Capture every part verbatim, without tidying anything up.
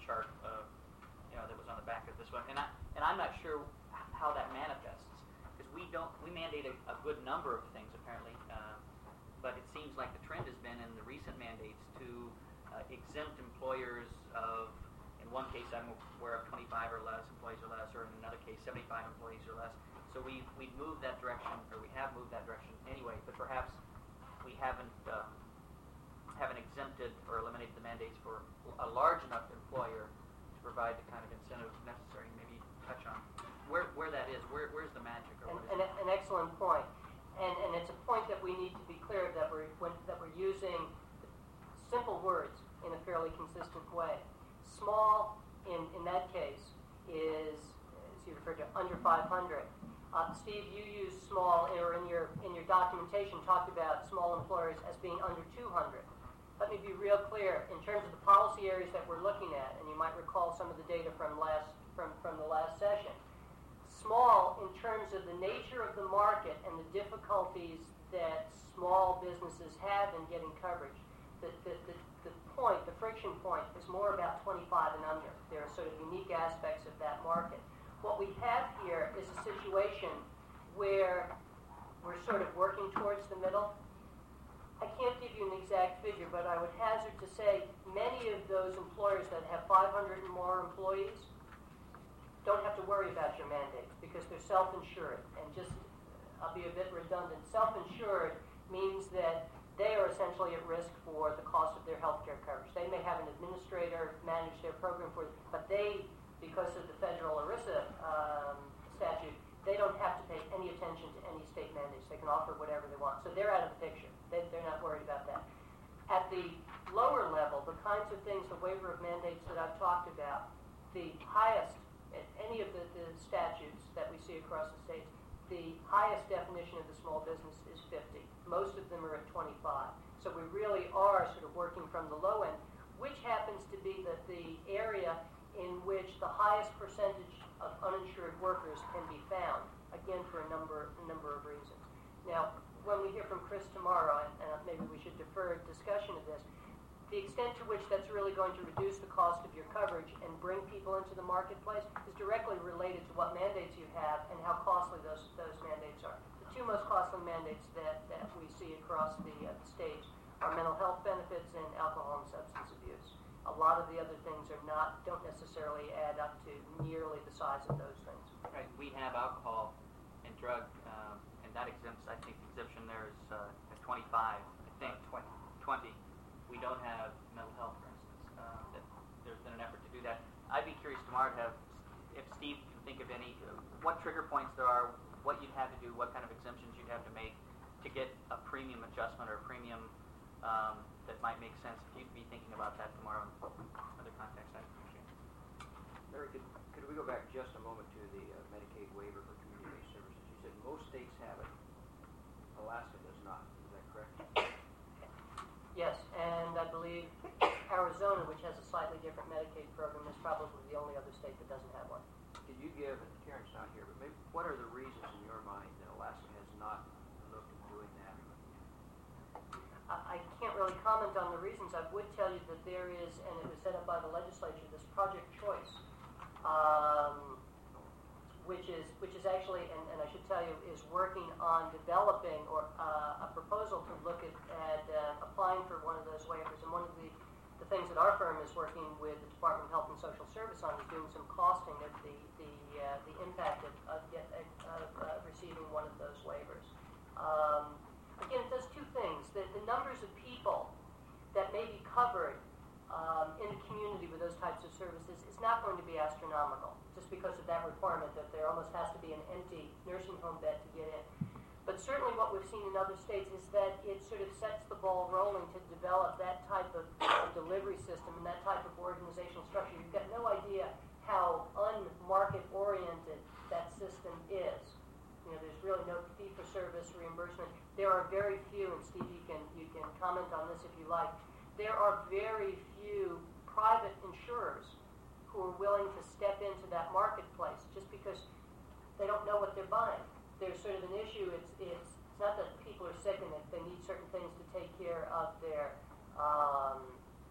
chart, uh, you know, that was on the back of this one, and I and I'm not sure how that manifests, because we don't we mandate a, a good number of things apparently, uh, but it seems like the trend has been in the recent mandates to uh, exempt employers of, in one case I'm aware of twenty-five or less employees or less, or in another case seventy-five employees or less. So we we've moved that direction, or we have moved that direction anyway, but perhaps we haven't uh, haven't exempted or eliminated the mandates for a large enough employer to provide the kind of incentive necessary. Maybe touch on where where that is. Where where's the magic? Or what is an, it? an excellent point, and and it's a point that we need to be clear that we're when, that we're using simple words in a fairly consistent way. Small in in that case is, as you referred to, under five hundred. Uh, Steve, you use small, or in your in your documentation talked about small employers as being under two hundred. Let me be real clear in terms of the policy areas that we're looking at, and you might recall some of the data from last from, from the last session. Small in terms of the nature of the market and the difficulties that small businesses have in getting coverage. The, the, the, the point, the friction point, is more about twenty-five and under. There are sort of unique aspects of that market. What we have here is a situation where we're sort of working towards the middle. I can't give you an exact figure, but I would hazard to say many of those employers that have five hundred or more employees don't have to worry about your mandates because they're self-insured. And just, I'll be a bit redundant, self-insured means that they are essentially at risk for the cost of their health care coverage. They may have an administrator manage their program for them, but they, because of the federal ERISA um, statute, they don't have to pay any attention to any state mandates. They can offer whatever they want. So they're out of the picture. They, they're not worried about that. At the lower level, the kinds of things, the waiver of mandates that I've talked about, the highest, at any of the, the statutes that we see across the states, the highest definition of the small business is fifty. Most of them are at twenty-five. So we really are sort of working from the low end, which happens to be the, the area in which the highest percentage of uninsured workers can be found, again for a number, a number of reasons. Now, when we hear from Chris tomorrow, and, and maybe we should defer discussion of this, the extent to which that's really going to reduce the cost of your coverage and bring people into the marketplace is directly related to what mandates you have and how costly those those mandates are. The two most costly mandates that, that we see across the uh, states are mental health benefits and alcohol and substance abuse. A lot of the other things are not, don't necessarily add up to nearly the size of those things. Right. We have alcohol and drug, um, and that exempts, I think the exemption there is uh, at twenty-five, I think, twenty. twenty. We don't have mental health, for instance. Uh, that there's been an effort to do that. I'd be curious tomorrow to have, if Steve can think of any, uh, what trigger points there are, what you'd have to do, what kind of exemptions you'd have to make to get a premium adjustment or a premium um, that might make sense. If you'd be thinking about that tomorrow in other contexts, I'd appreciate it. Larry, could, could we go back just a moment to the uh, Medicaid waiver for community-based services? You said most states have it. Alaska does not. Is that correct? Yes, and I believe Arizona, which has a slightly different Medicaid program, is probably the only other state that doesn't have one. Could you give, and Karen's not here, but maybe what are the reasons in your mind that Alaska has not looked at doing that? I, I can't really comment on the reasons. I would tell you that there is, and it was set up by the legislature, this Project Choice, um, which is which is actually, and, and I should tell you, is working on developing or uh, a proposal to look at, at uh, applying for one of those waivers. And one of the, the things that our firm is working with the Department of Health and Social Service on is doing some costing of the the uh, the impact of of, get, of uh, receiving one of those waivers. Um, again, it does two things. The, the numbers of people that may be covered Um, in the community with those types of services is not going to be astronomical, just because of that requirement that there almost has to be an empty nursing home bed to get in. But certainly what we've seen in other states is that it sort of sets the ball rolling to develop that type of uh, delivery system and that type of organizational structure. You've got no idea how unmarket-oriented that system is. You know, there's really no fee-for-service reimbursement. There are very few, and Steve, you can, you can comment on this if you like, there are very few private insurers who are willing to step into that marketplace just because they don't know what they're buying. There's sort of an issue. It's it's, it's not that people are sick and that they need certain things to take care of their um,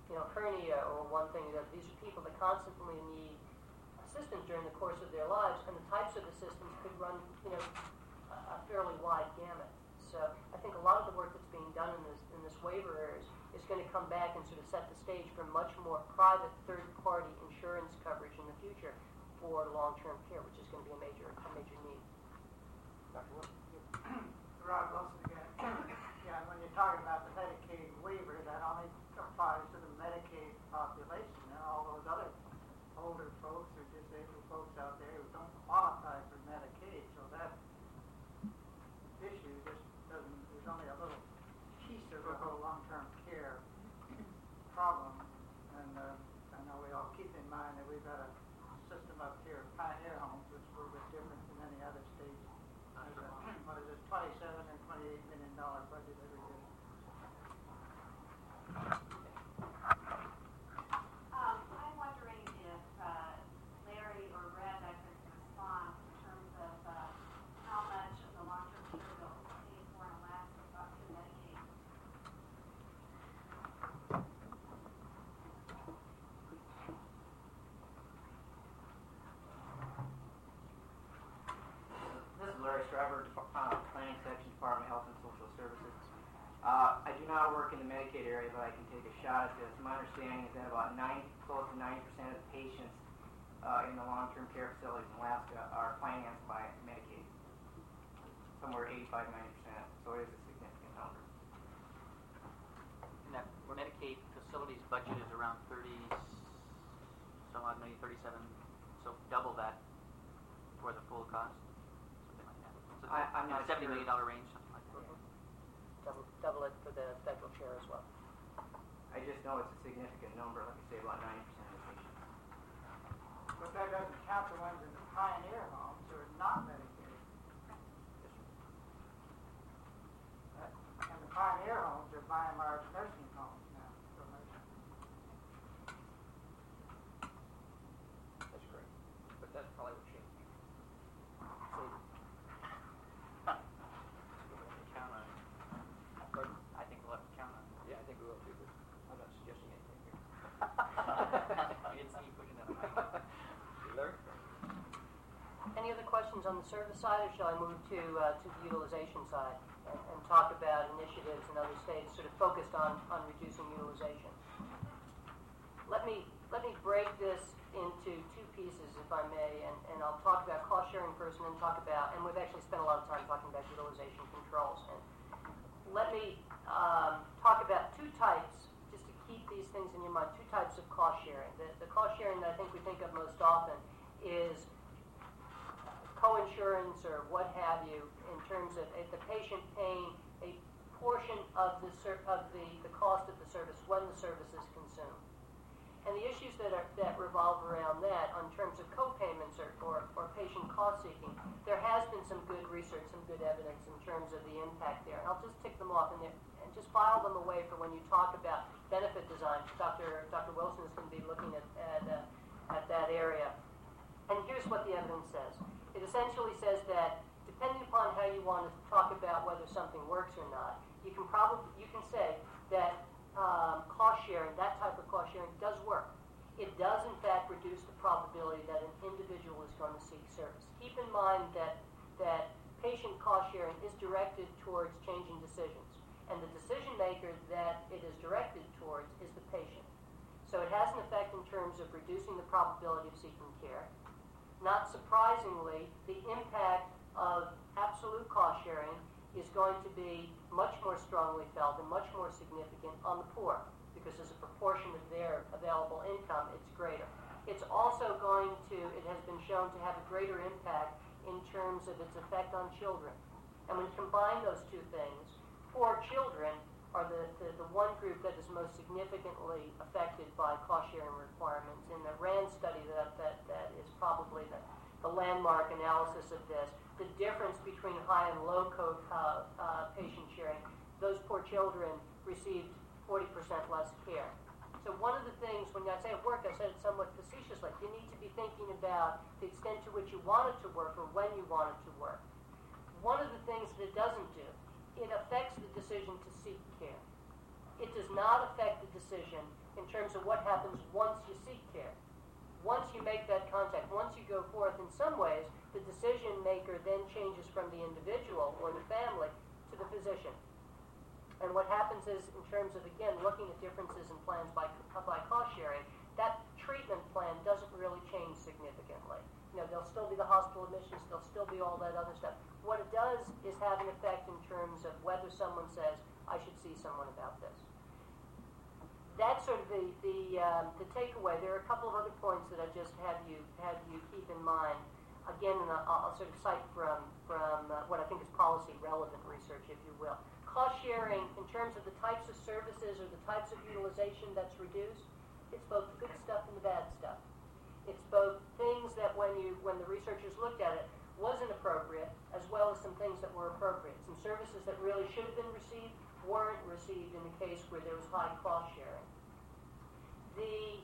you know, hernia or one thing or the other. These are people that constantly need assistance during the course of their lives, and the types of assistance could run, you know, a, a fairly wide gamut. So I think a lot of the work that's being done in this in this waiver areas is going to come back and sort of set the stage for much more private third-party insurance coverage in the future for long-term care, which is going to be a major a major need. Doctor Wilson? Rod Wilson again. Yeah, when you're talking about the Medicaid waiver, that only applies to the Medicaid population, and all those other older folks or disabled folks out there who don't qualify for Medicaid. So that issue just doesn't, is only a little piece of the whole long-term care problem. And uh, I know we all keep in mind that we've got a system up here, Pioneer Homes, which is a little bit different than any other state. There's a, what is it, twenty-seven and twenty-eight million dollar budget every year. Um, I'm wondering if uh, Larry or Brad I could respond in terms of uh, how much of the long-term care bill is paid for in Alaska got through Medicaid. This is Larry Stryver, Dep- uh, Planning Section, Department of Health and Social Services. Uh, I do not work in the Medicaid area, but I can take a shot at this. My understanding is that about ninety, close to ninety percent of the patients uh, in the long-term care facilities in Alaska are financed by Medicaid. Somewhere eighty-five, ninety percent. So it is a significant number. And that Medicaid facilities budget is around thirty, some odd million, thirty-seven, so double that for the full cost, something like that. So I- I'm in not the seventy sure. million dollar range, something like that. Double, double it for the federal share as well. I just know it's a significant number, like I say, about ninety percent of the patients. But that doesn't count the ones in the Pioneer Homes who are not Medicaid. That- And the Pioneer Homes are by and large nursing homes now. So nursing. That's correct. But that probably will change. Count on it. Pardon? I think we'll have to count on it. Yeah, I think we will too, but I'm not suggesting anything here. I didn't see you pushing that on my Larry? Any other questions on the service side, or shall I move to uh, to the utilization side and, and talk about initiatives in other states sort of focused on, on reducing utilization? Let me let me break this into two pieces, if I may, and, and I'll talk about cost sharing first, and then talk about, and we've actually spent a lot of time talking about utilization controls. And let me um, talk about two types, just to keep these things in your mind, two types of cost sharing. The, the cost sharing that I think we think of most often is co-insurance or what have you, in terms of if the patient paying a portion of the ser- of the, the cost of the service when the service is consumed. And the issues that are that revolve around that, in terms of co-payments or, or, or patient cost seeking, there has been some good research, some good evidence in terms of the impact there. And I'll just tick them off and, and just file them away for when you talk about benefit design. Doctor Doctor Wilson is going to be looking at at, uh, at that area. And here's what the evidence says. It essentially says that depending upon how you want to talk about whether something works or not, you can probably you can say that um, cost sharing, that type of cost sharing, does work. It does in fact reduce the probability that an individual is going to seek service. Keep in mind that that patient cost sharing is directed towards changing decisions, and the decision maker that it is directed towards is the patient. So it has an effect in terms of reducing the probability of seeking care. Not surprisingly, the impact of absolute cost sharing is going to be much more strongly felt and much more significant on the poor, because as a proportion of their available income, it's greater. It's also going to, it has been shown to have a greater impact in terms of its effect on children. And when you combine those two things, poor children are the, the, the one group that is most significantly affected by cost-sharing requirements. In the RAND study that, that, that is probably the, the landmark analysis of this, the difference between high and low co- uh, uh, patient sharing, those poor children received forty percent less care. So one of the things, when I say it worked, I said it somewhat facetiously, you need to be thinking about the extent to which you want it to work or when you want it to work. One of the things that it doesn't do, it affects the decision to seek care. It does not affect the decision in terms of what happens once you seek care. Once you make that contact, once you go forth, in some ways, the decision maker then changes from the individual or the family to the physician. And what happens is, in terms of, again, looking at differences in plans by, by cost sharing, that treatment plan doesn't really change significantly. You know, there'll still be the hospital admissions, there'll still be all that other stuff. What it does is have an effect in terms of whether someone says, I should see someone about this. That's sort of the, the, um, the takeaway. There are a couple of other points that I just have you, have you keep in mind. Again, and I'll, I'll sort of cite from, from uh, what I think is policy relevant research, if you will. Cost sharing, in terms of the types of services or the types of utilization that's reduced, it's both the good stuff and the bad stuff. It's both things that when you when the researchers looked at it wasn't appropriate, as well as some things that were appropriate. Some services that really should have been received weren't received in the case where there was high cost sharing. The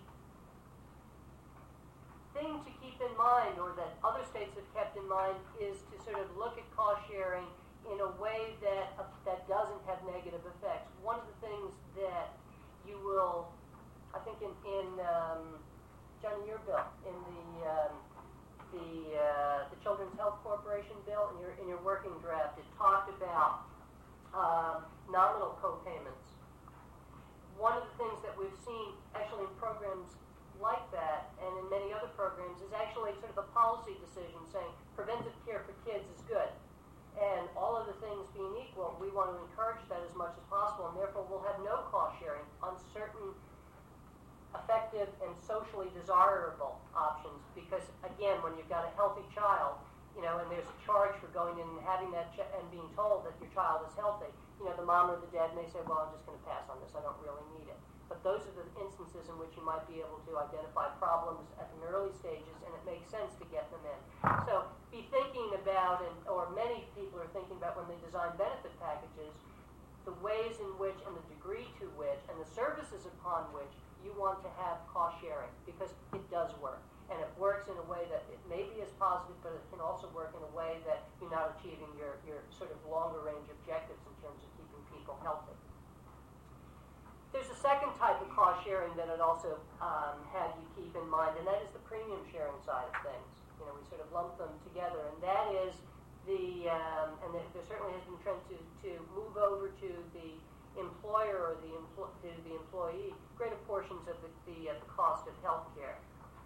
thing to keep in mind, or that other states have kept in mind, is to sort of look at cost sharing in a way that uh, that doesn't have negative effects. One of the things that you will, I think in, in um, John, in your bill, in the um, the uh, the Children's Health Corporation bill, in your in your working draft, it talked about um, nominal co-payments. One of the things that we've seen actually in programs like that, and in many other programs, is actually sort of a policy decision saying preventive care for kids is good. And all other things being equal, we want to encourage that as much as possible, and therefore we'll have no cost sharing on certain effective and socially desirable options. Because again, when you've got a healthy child, you know, and there's a charge for going in and having that ch- and being told that your child is healthy, you know, the mom or the dad may say, well, I'm just going to pass on this, I don't really need it. But those are the instances in which you might be able to identify problems at the early stages, and it makes sense to get them in. So be thinking about, and, or many people are thinking about when they design benefit packages, the ways in which and the degree to which and the services upon which you want to have cost sharing, because it does work. And it works in a way that it may be as positive, but it can also work in a way that you're not achieving your, your sort of longer range objectives in terms of keeping people healthy. There's a second type of cost sharing that I'd also um, have you keep in mind, and that is the premium sharing side of things. You know, we sort of lump them together, and that is the, um, and there, there certainly has been a trend to, to move over to the employer or the empl- to the employee greater portions of the, the, uh, the cost of health care.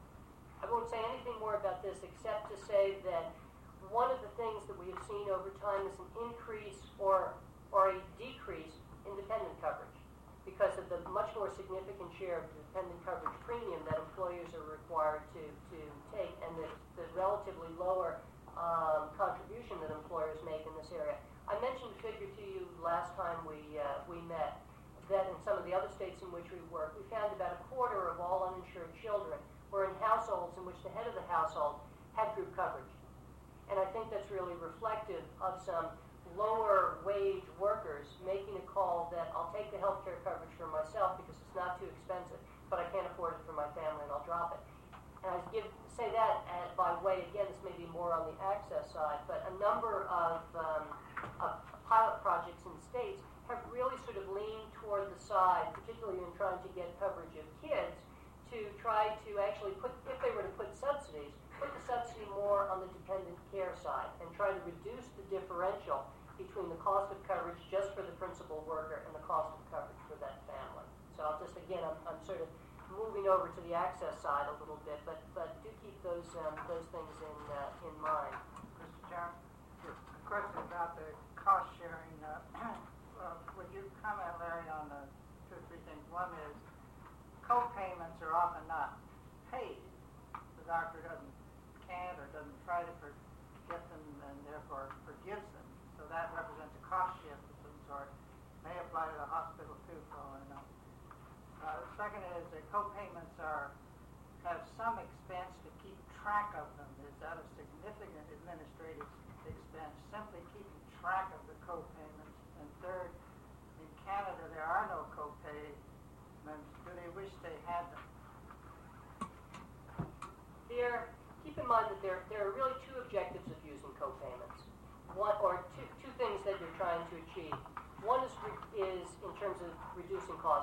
I won't say anything more about this except to say that one of the things that we have seen over time is an increase or, or a decrease in dependent coverage, because of the much more significant share of dependent coverage premium that employers are required to, to take, and the, the relatively lower um, contribution that employers make in this area. I mentioned a figure to you last time we, uh, we met, that in some of the other states in which we work, we found about a quarter of all uninsured children were in households in which the head of the household had group coverage. And I think that's really reflective of some lower wage workers making a call that I'll take the health care coverage for myself because it's not too expensive, but I can't afford it for my family and I'll drop it. And I give, say that uh, by way, again, this may be more on the access side, but a number of, um, of pilot projects in states have really sort of leaned toward the side, particularly in trying to get coverage of kids, to try to actually put, if they were to put subsidies, put the subsidy more on the dependent care side and try to reduce the differential between the cost of coverage just for the principal worker and the cost of coverage for that family. So I'll just, again, I'm, I'm sort of moving over to the access side a little bit, but, but do keep those um, those things in uh, in mind. Mister Chairman, a question about the cost sharing. Uh, uh, would you comment, Larry, on the two or three things? One is co-payments are often not paid. The doctor doesn't, can't or doesn't try to forget them and therefore forgives them. So that represents a cost shift of some sort. May apply to the hospital too, for all I know. Uh, the second is that co-payments are have some expense to keep track of them. Is that a significant administrative expense, simply keeping track of the co-payments? And third, in Canada there are no co-payments. Do they wish they had them? There, keep in mind that there there are really two objectives of using co-payments. One, or two, two things that you're trying to achieve. One is, re, is in terms of reducing costs.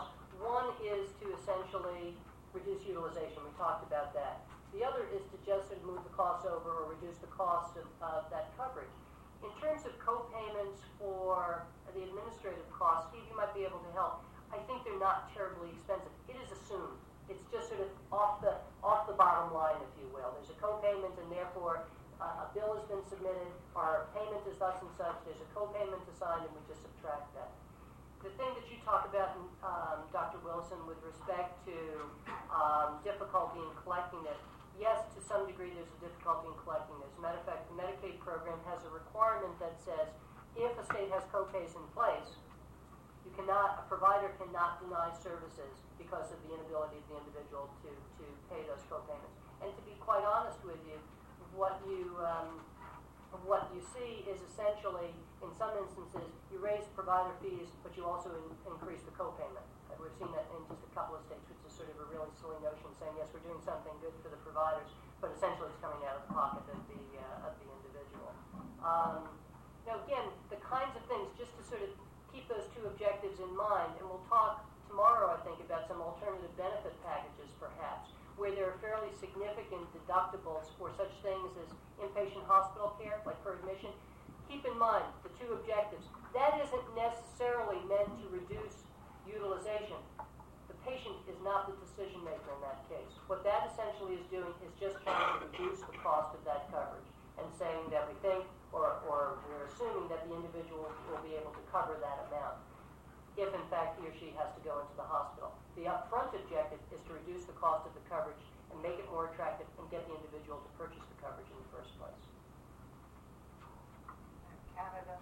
One is to essentially reduce utilization. We talked about that. The other is to just sort of move the costs over or reduce the cost of, of that coverage. In terms of co-payments for the administrative costs, Steve, you might be able to help. I think they're not terribly expensive. It is assumed. It's just sort of off the off the bottom line, if you will. There's a co-payment, and therefore uh, a bill has been submitted, our payment is thus and such. There's a co-payment assigned, and we just subtract that. The thing that you talk about, um, Doctor Wilson, with respect to um, difficulty in collecting it, yes, to some degree there's a difficulty in collecting it. As a matter of fact, the Medicaid program has a requirement that says if a state has co-pays in place, you cannot, a provider cannot deny services because of the inability of the individual to, to pay those co-payments. And to be quite honest with you, what you um, what you see is essentially, in some instances, you raise provider fees, but you also in, increase the co-payment. And we've seen that in just a couple of states, which is sort of a really silly notion, saying, yes, we're doing something good for the providers, but essentially it's coming out of the pocket of the, uh, of the individual. Um, now, again, the kinds of things, just to sort of keep those two objectives in mind, and we'll talk tomorrow, I think, about some alternative benefit packages, perhaps, where there are fairly significant deductibles for such things as inpatient hospital care, like per admission. Keep in mind the two objectives. That isn't necessarily meant to reduce utilization. The patient is not the decision maker in that case. What that essentially is doing is just trying to reduce the cost of that coverage and saying that we think, or, or we're assuming that the individual will be able to cover that amount if in fact he or she has to go into the hospital. The upfront objective is to reduce the cost of the coverage and make it more attractive and get the individual to purchase the coverage in the first place. In Canada,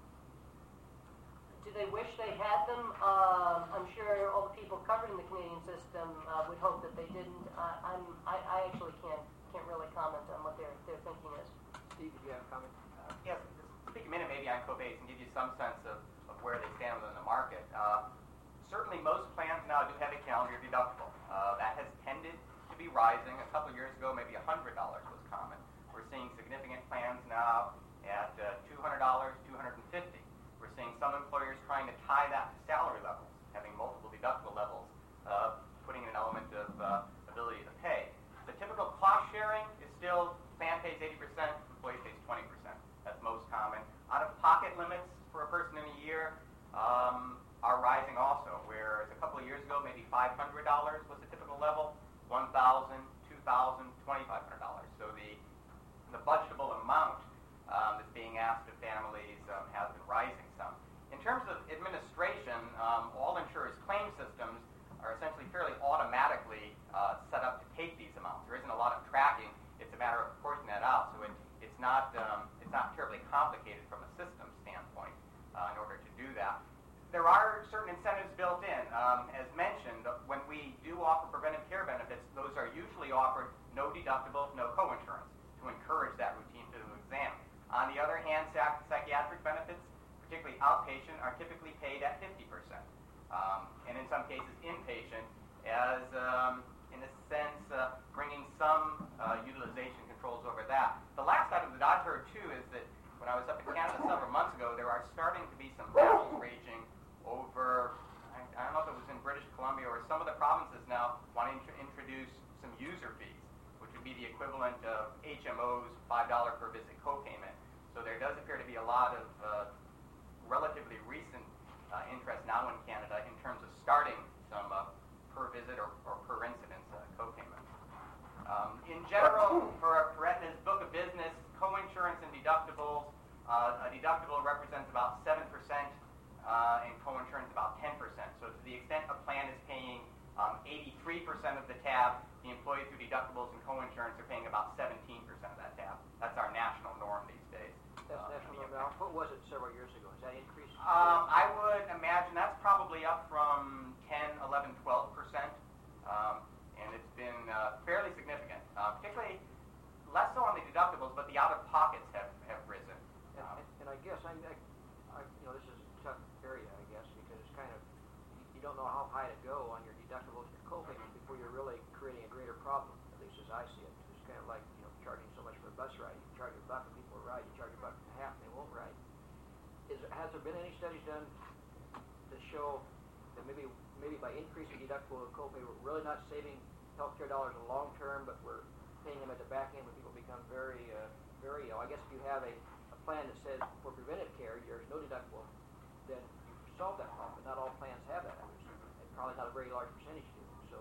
Do they wish they had them? Um, I'm sure all the people covered in the Canadian system uh, would hope that they didn't. Uh, I'm, I, I actually can't can't really comment on what their, their thinking is. Steve, did you have a comment? Uh, yes, just speak a minute maybe on co-pays and give you some sense of, of where they stand within the market. Uh, certainly most plans now do have a calendar deductible. Uh, that has tended to be rising. A couple of years ago, maybe one hundred dollars was common. We're seeing significant plans now at uh, two hundred dollars, two hundred fifty dollars. We're seeing some employers trying to tie that to salary levels, having multiple deductible levels, uh, putting in an element of uh, ability to pay. The typical cost sharing is still plan pays eighty percent, employee pays twenty percent. That's most common. Out-of-pocket limits for a person in a year um, are rising also, whereas a couple of years ago, maybe five hundred dollars was the typical level, one thousand dollars, two thousand dollars, twenty-five hundred dollars. So the, the budgetable amount um, that's being asked of families um, has been rising some. In terms of administration, um, all insurers' claim systems are essentially fairly automatically uh, set up to take these amounts. There isn't a lot of tracking. It's a matter of portioning that out, so it, it's not um, it's not terribly complicated from a system standpoint uh, in order to do that. There are certain incentives built in. Um, as mentioned, when we do offer preventive care benefits, those are usually offered no deductible, no co-insurance to encourage that routine physical exam. On the other hand, psych- psychiatric benefits, particularly outpatient, are typically paid at fifty percent. Um, and in some cases inpatient, as um, in a sense uh, bringing some uh, utilization controls over that. The last item that I've heard too is that when I was up in Canada several months ago, there are starting to be some battles raging over, I, I don't know if it was in British Columbia or some of the provinces now wanting to introduce some user fees, which would be the equivalent of H M O's five dollars per visit co-payment. So there does appear to be a lot of uh, relatively recent Uh, interest now in Canada in terms of starting some uh, per visit or, or per incidence uh, co-payments. Um, in general, for, for Aetna's book of business, co-insurance and deductibles, uh, a deductible represents about seven percent uh, and co-insurance about ten percent. So to the extent a plan is paying um, eighty-three percent of the tab, the employee through deductibles and co-insurance are paying about seventeen percent of that tab. That's our national norm these days. That's uh, national now. What was it several years ago? Has that increased? Um, I would imagine that's probably up from ten, eleven, twelve percent, um, and it's been uh, fairly significant, uh, particularly less so on the deductibles, but the out-of-pockets have, have risen. And, Um, and, and I guess I'm, I, I, you know, this is a tough area, I guess, because it's kind of, you, you don't know how high to go on your deductibles and your co-payments before you're really creating a greater problem, at least as I see it. It's kind of like, you know, charging so much for a bus ride. You charge a buck and people will ride. You charge a buck and a half and they won't ride. Is, has there been any studies done to show that maybe maybe by increasing deductible and copay, we're really not saving healthcare dollars in the long term, but we're paying them at the back end when people become very, uh, very ill. I guess if you have a, a plan that says for preventive care there's no deductible, then you solve that problem. But not all plans have that. There's probably not a very large percentage do. So,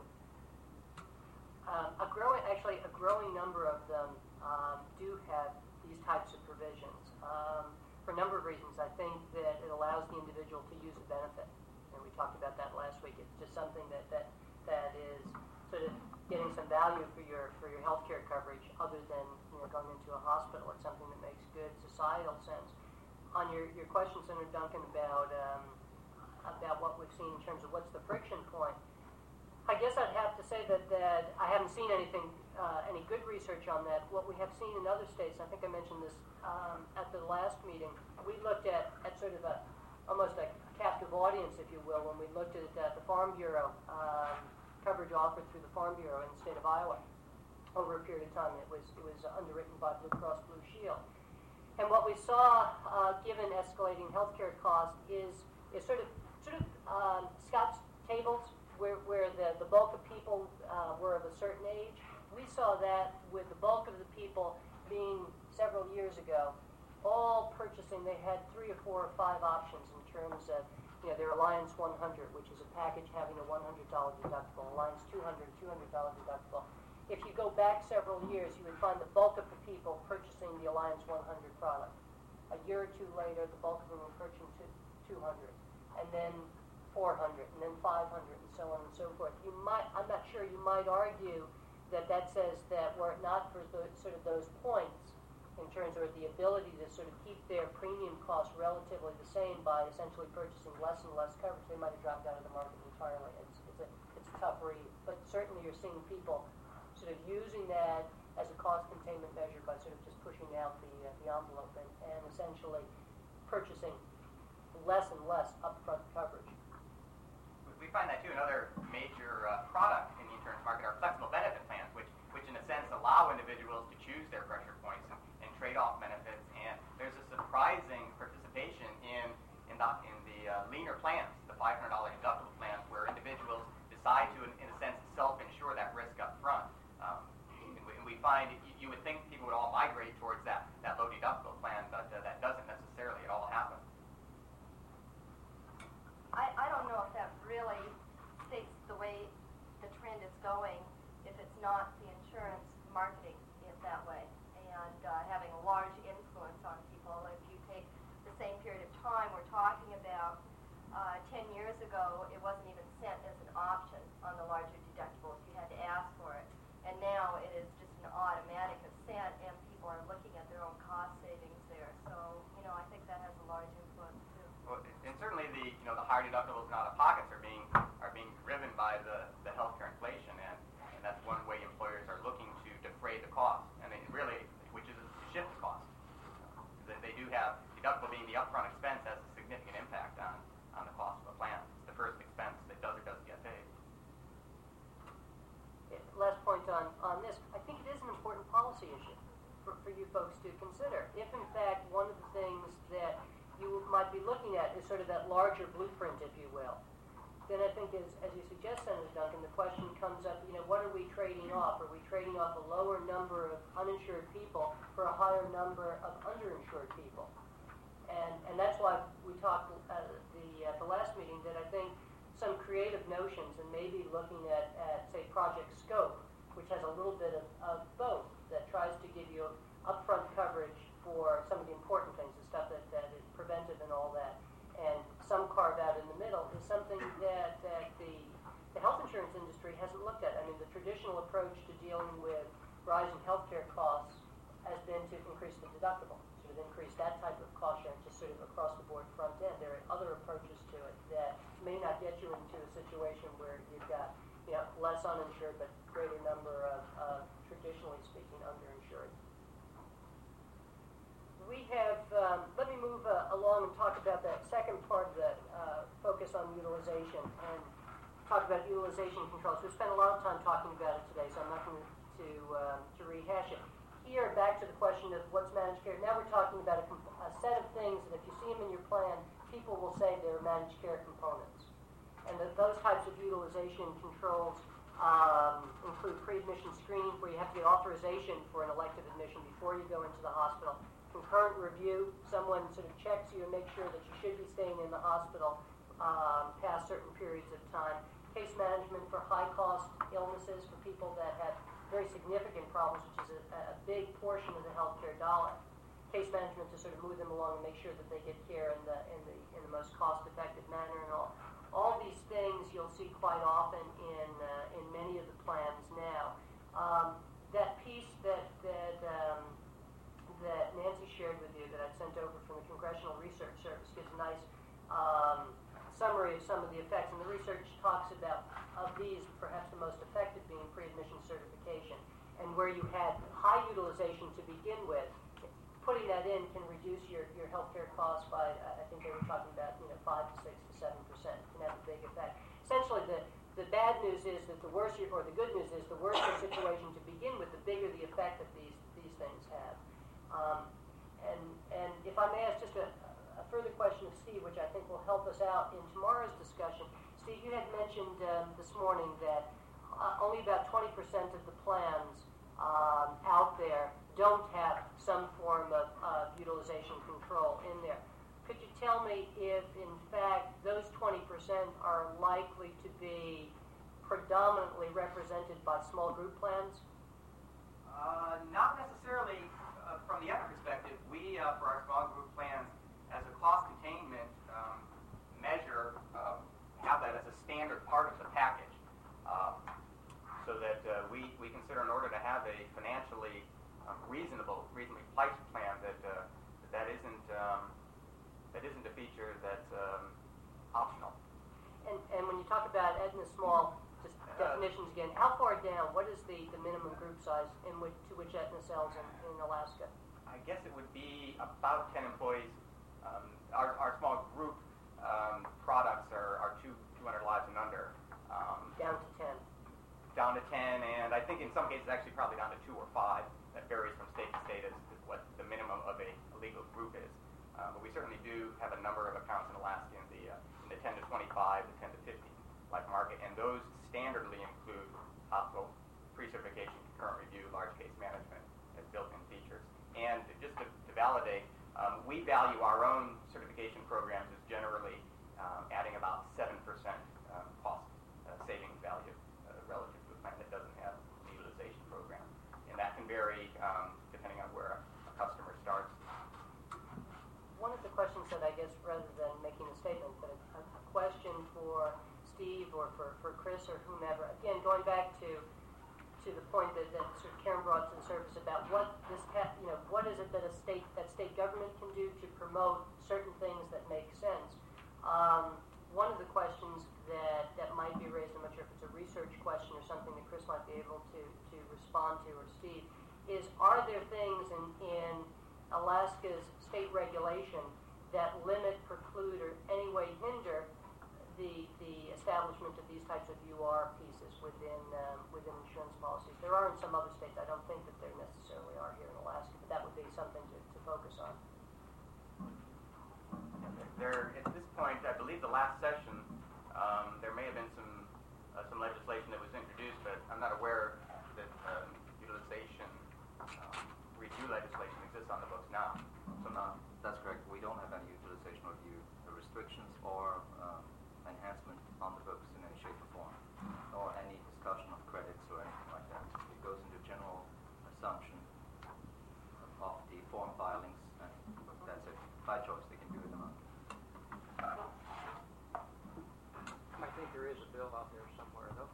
um, a growing, actually, a growing number of them um, do have these types of provisions. Um, for a number of reasons, I think that it allows the individual to use a benefit, and we talked about that last week. It's just something that that that is sort of getting some value for your for your healthcare coverage, other than you know going into a hospital. It's something that makes good societal sense. On your, your question, Senator Duncan, about um, about what we've seen in terms of what's the friction point, I guess I'd have to say that, that I haven't seen anything, uh, any good research on that. What we have seen in other states, I think I mentioned this um, at the last meeting, we looked at, at sort of a almost a captive audience, if you will, when we looked at uh, the Farm Bureau um, coverage offered through the Farm Bureau in the state of Iowa over a period of time. It was it was underwritten by Blue Cross Blue Shield. And what we saw, uh, given escalating healthcare costs, is is sort of sort of um, Scott's tables where where the, the bulk of people uh, were of a certain age. We saw that with the bulk of the people being several years ago, all purchasing. They had three or four or five options in terms of you know their Alliance one hundred, which is a package having a one hundred dollars deductible, Alliance two hundred, two hundred dollars deductible. If you go back several years, you would find the bulk of the people purchasing the Alliance one hundred product. A year or two later, the bulk of them were purchasing two hundred, and then four hundred, and then five hundred, and so on and so forth. You might, I'm not sure, you might argue that that says that were it not for the, sort of those points, in terms of the ability to sort of keep their premium costs relatively the same by essentially purchasing less and less coverage, they might have dropped out of the market entirely. It's, it's, a, it's a tough read, but certainly you're seeing people sort of using that as a cost containment measure by sort of just pushing out the uh, the envelope and, and essentially purchasing less and less upfront coverage. We find that too. Another major uh, product in the insurance market are flexible benefit plans, which, which in a sense allow individuals to choose their pressure points and, and trade off benefits. And there's a surprising participation in in the in the uh, leaner plans, the five hundred dollars deductible plans, where individuals decide to, in, in a sense, self-insure that risk up front. Um, and, we, and we find you, you would think people would all migrate towards that, that low deductible plan, but uh, that doesn't necessarily at all happen. I, I don't know if that really states the way the trend is going if it's not the insurance marketing it that way and uh, having a large influence on people. If you take the same period of time we're talking about, uh, ten years ago it wasn't even sent as an option on the larger deductibles. You had to ask for it. And now it is just an automatic assent, and people are looking at their own cost savings there. So, you know, I think that has a large influence too. Well, and certainly the you know the higher deductibles and out of pockets are being are being driven by the, the healthcare inflation, and, and that's one way employers are looking to defray the cost, and they really, which is to shift the cost. That they do have deductible being the upfront expense has a significant impact on, on the cost of a plan. It's the first expense that does or doesn't get paid. Last point on, on this, I think it is an important policy issue for, for you folks to consider. If in fact one of the things that you might be looking at is sort of that larger blueprint, if you will, then I think as, as you suggest, Senator Duncan, the question comes up, you know, what are we trading off? Are we trading off a lower number of uninsured people for a higher number of underinsured people? And and that's why we talked at the, at the last meeting that I think some creative notions and maybe looking at, at, say, Project Scope, which has a little bit of, of both, that tries to give you upfront coverage for some of the important things, the stuff that, that is preventive and all that, and some carve out in the middle, is something that, that the, the health insurance industry hasn't looked at. I mean, the traditional approach to dealing with rising healthcare costs has been to increase the deductible, sort of increase that type of cost share, just sort of across the board front end. There are other approaches to it that may not get you into a situation where you've got, you know, less uninsured but greater number of, uh, traditionally speaking, underinsured. We have, um, let me move uh, along and talk about that second part of the uh, focus on utilization and talk about utilization controls. We've spent a lot of time talking about it today, so I'm not going to, um, to rehash it. Here, back to the question of what's managed care. Now we're talking about a, comp- a set of things that if you see them in your plan, people will say they're managed care components. And and the, those types of utilization controls um, include pre-admission screening, where you have to get authorization for an elective admission before you go into the hospital. Concurrent review, someone sort of checks you and makes sure that you should be staying in the hospital um, past certain periods of time. Case management for high-cost illnesses, for people that have very significant problems, which is a, a big portion of the healthcare dollar. Case management to sort of move them along and make sure that they get care in the in the in the most cost-effective manner, and all all these things you'll see quite often in uh, in many of the plans now. Um, that piece that that um, that Nancy shared with you that I sent over from the Congressional Research Service gives a nice um, summary of some of the effects, and the research talks about of these perhaps the most effective being pre-admission certification, and where you had high utilization to begin with. Putting that in can reduce your, your healthcare costs by, uh, I think they were talking about, you know, five to six to seven percent. It can have a big effect. Essentially, the, the bad news is that the worse, you, or the good news is the worse the situation to begin with, the bigger the effect that these these things have. Um, and and if I may ask just a, a further question of Steve, which I think will help us out in tomorrow's discussion. Steve, you had mentioned um, this morning that uh, only about twenty percent of the plans um, out there don't have some form of, of utilization control in there. Could you tell me if, in fact, those twenty percent are likely to be predominantly represented by small group plans? Uh, not necessarily uh, from the other perspective. We, uh, for our small group plans, as a cost containment um, measure, uh, have that as a standard part of the package. Uh, so that uh, we, we consider in order to have a financially Um, reasonable, reasonably priced plan that uh, that isn't um, that isn't a feature that's um, optional. And and when you talk about Aetna small, just Uh, definitions again, how far down? What is the, the minimum group size in which to which Aetna sells in, in Alaska? I guess it would be about ten employees. Um, our our small group um, products are, are two two hundred lives and under. Um, Down to ten. Down to ten, and I think in some cases actually probably down to two or five. That varies from state to state as to what the minimum of a, a legal group is. Uh, but we certainly do have a number of accounts in Alaska in the, uh, in the ten to twenty-five, the ten to fifty life market, and those standardly include hospital pre-certification, concurrent review, large case management as built-in features. And just to, to validate, um, we value our own certification programs as generally um, adding about seven percent um, cost uh, savings value uh, relative to a plan that doesn't have a utilization program. And that can vary um, depending on where a customer starts. One of the questions that I guess, rather than making a statement, but a, a question for Steve or for, for Chris or whomever, again, going back to to the point that, that sort of Karen brought to the surface about what this, ha- you know, what is it that a state that state government can do to promote certain things that make sense. Um, one of the questions that, that might be raised, I'm not sure if it's a research question or something that Chris might be able to, to respond to, or Steve, is are there things in, in Alaska's state regulation that limit, preclude, or any way hinder the the establishment of these types of U R pieces within um, within insurance policies? There are in some other states. I don't think that there necessarily are here in Alaska, but that would be something to, to focus on. There, at this point, I believe the last session, um, there may have been some uh, some legislation that was introduced, but I'm not aware that um, utilization um, review legislation exists on the books now. So now, that's correct. We don't have any utilization review restrictions or um, enhancement on the books in any shape or form, nor any discussion of credits or anything like that. It goes into general assumption of the form filings, and that's it. By choice, they can do it or not. I think there is a bill out there somewhere, though.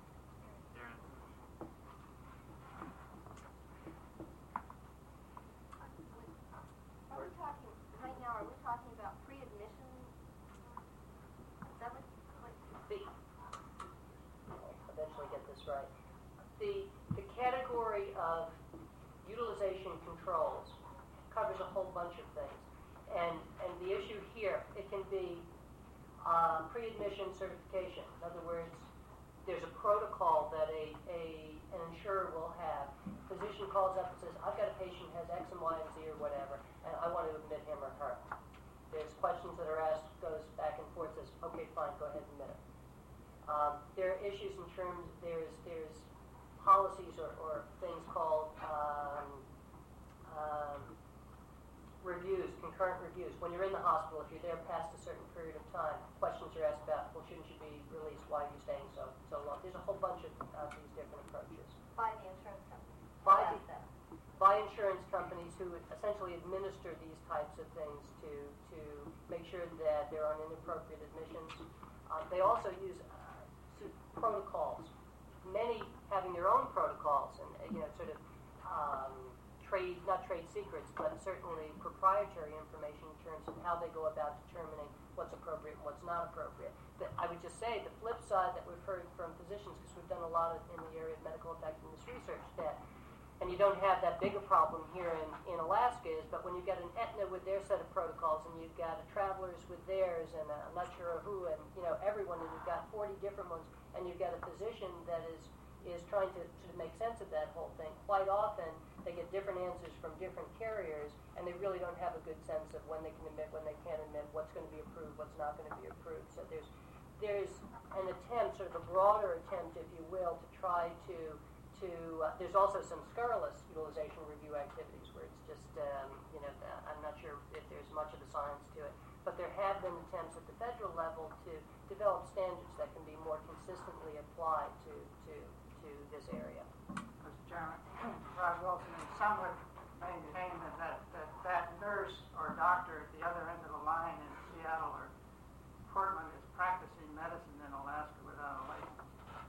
Are we talking, right now, are we talking about pre-admission? Is that what, what? The, I'll eventually get this right. The, the category of utilization controls covers a whole bunch of things. And, and the issue here, it can be um, pre-admission certification. In other words, there's a protocol that a, a an insurer will have. Physician calls up and says, I've got a patient who has X and Y and Z or whatever, and I want to admit him or her. There's questions that are asked, goes back and forth, says, okay, fine, go ahead and admit it. Um, there are issues in terms, there's, there's policies or, or things called um, um, reviews, concurrent reviews. When you're in the hospital, if you're there past a certain period of time, questions are asked about, well, shouldn't you be released? Why are you staying so, so long? There's a whole bunch of uh, these different approaches. By the insurance company. By Who the- does that? By insurance companies who essentially administer these types of things to, to make sure that there aren't inappropriate admissions. Uh, they also use uh, sort of protocols, many having their own protocols and, uh, you know, sort of um, trade, not trade secrets, but certainly proprietary information in terms of how they go about determining what's appropriate and what's not appropriate. But I would just say the flip side that we've heard from physicians, because we've done a lot of, in the area of medical effectiveness research, that and you don't have that bigger problem here in, in Alaska is, but when you get an Aetna with their set of protocols, and you've got a Travelers with theirs, and a, I'm not sure who, and you know everyone, and you've got forty different ones, and you've got a physician that is is trying to, to make sense of that whole thing. Quite often, they get different answers from different carriers, and they really don't have a good sense of when they can admit, when they can't admit, what's going to be approved, what's not going to be approved. So there's there's an attempt, sort of a broader attempt, if you will, to try to To, uh, there's also some scurrilous utilization review activities where it's just, um, you know, uh, I'm not sure if there's much of a science to it, but there have been attempts at the federal level to develop standards that can be more consistently applied to, to, to this area. Mister Chairman, Rod Wilson, and some would maintain that that, that that nurse or doctor at the other end of the line in Seattle or Portland is practicing medicine in Alaska without a license.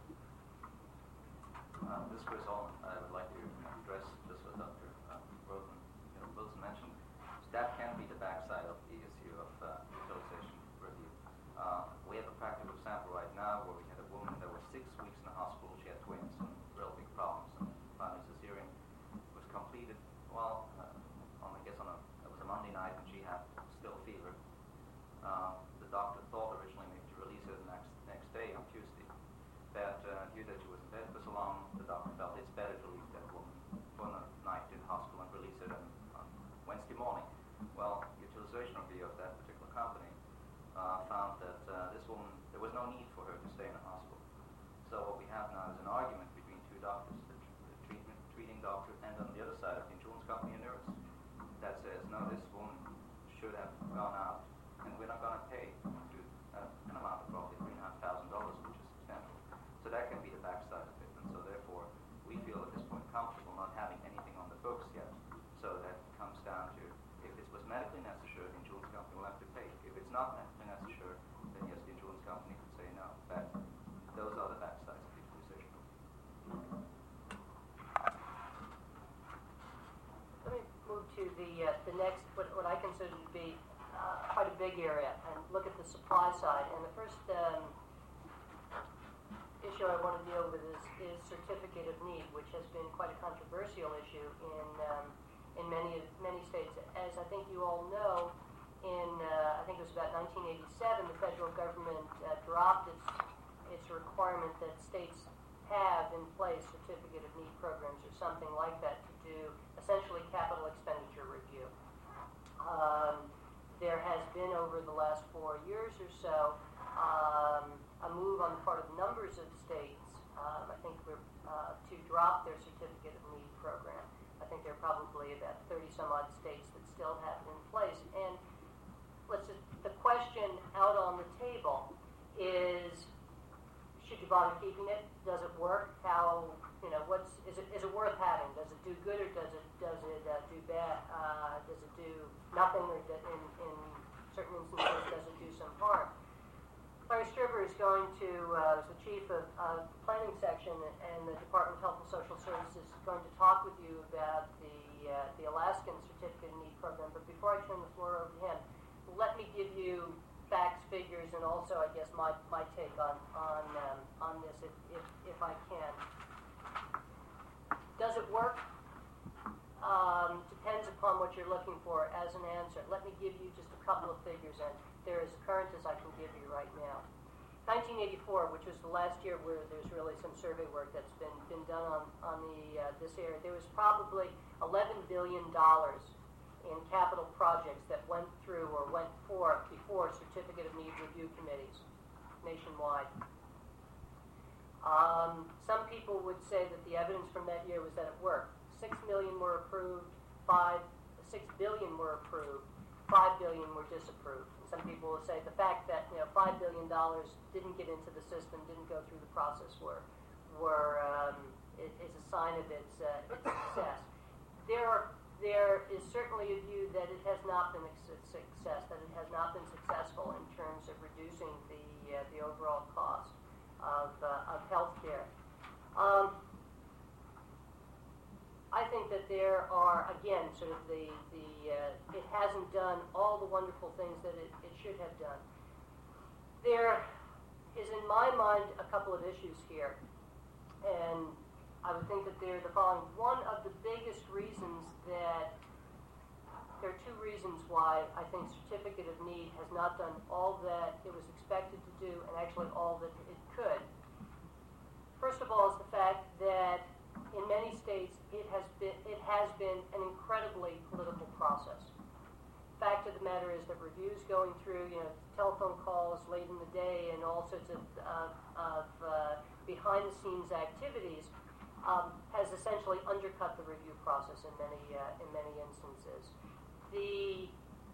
Uh, this was all I would like to address just what Doctor Uh, Wilson, you know, Wilson mentioned. That can be the backside of the issue of uh, utilization review. Uh, we have a practical example right now where we had a woman that was six weeks in the hospital. She had twins and real big problems. And finally, cesarean was completed. Well, uh, on I guess on a it was a Monday night, and she had still fever. Uh, the doctor thought originally maybe to release her the next next day on Tuesday. That uh, due that she was in bed for so long, the doctor felt it's better to leave that woman for the night in hospital and release her on, on Wednesday morning. Well, utilization review of that particular company uh, found that uh, this woman, there was no need for her to stay in the hospital. So what we have now is an argument between two doctors, the, tr- the treatment, treating doctor, and on the other side of the insurance company, a nurse, that says, no, this woman should have gone out, and we're not going to pay to, uh, an amount of roughly three and a half thousand dollars, which is substantial. So that can be the backside of it, and so therefore we feel at this point comfortable not having anything on the books yet. So that comes down to if it was medically necessary, the insurance company will have to pay. If it's not medically necessary, then yes, the insurance company can say no. That those are the backsides of utilization. Let me move to the uh, the next, what, what I consider to be uh, quite a big area, and look at the supply side. And the first um, issue I want to deal with is, is certificate of need, which has been quite a controversial issue in um, in many many states. As I think you all know, in uh, I think it was about nineteen eighty-seven, the federal government uh, dropped its its requirement that states have in place certificate of need programs or something like that to do essentially capital expenditure review. Um, there has been over the last four years or so um, a move on the part of numbers of states, um, I think we're, uh, to drop their certificate of need program. I think there are probably about thirty some odd states that still have it in place. And let's just, the question out on the table is, should you bother keeping it? Does it work? How, you know, what's, is it, is it worth having? Does it do good or does it, does it uh, do bad? Uh, does it do nothing, or do, in, in certain instances does it do some harm? Larry Striver is going to, uh, as the chief of uh, planning section and the Department of Health and Social Services, is going to talk with you about the uh, the Alaskan Certificate of Need program. But before I turn the floor over to him, let me give you facts, figures, and also, I guess, my, my take on on um, on this, if, if if I can. Does it work? Um, depends upon what you're looking for as an answer. Let me give you just a couple of figures, and they're as current as I can give you right now. nineteen eighty-four, which was the last year where there's really some survey work that's been been done on on the uh, this area, there was probably eleven billion dollars in capital projects that went through or went forth before certificate of need review committees nationwide. Um, some people would say that the evidence from that year was that it worked. Six million were approved, five, six billion were approved, five billion were disapproved. And some people will say the fact that you know five billion dollars didn't get into the system, didn't go through the process, were were um, is, is a sign of its uh, its success. There are there is certainly a view that it has not been a success, that it has not been successful in terms of reducing the uh, the overall cost of uh, of healthcare. Um, I think that there are, again, sort of the the uh, it hasn't done all the wonderful things that it, it should have done. There is, in my mind, a couple of issues here, and I would think that they're the following. One of the biggest reasons that there are two reasons why I think Certificate of Need has not done all that it was expected to do, and actually all that it could. First of all, is the fact that in many states it has been it has been an incredibly political process. Fact of the matter is that reviews going through, you know, telephone calls late in the day, and all sorts of, of, of uh, behind-the-scenes activities um, has essentially undercut the review process in many uh, in many instances. The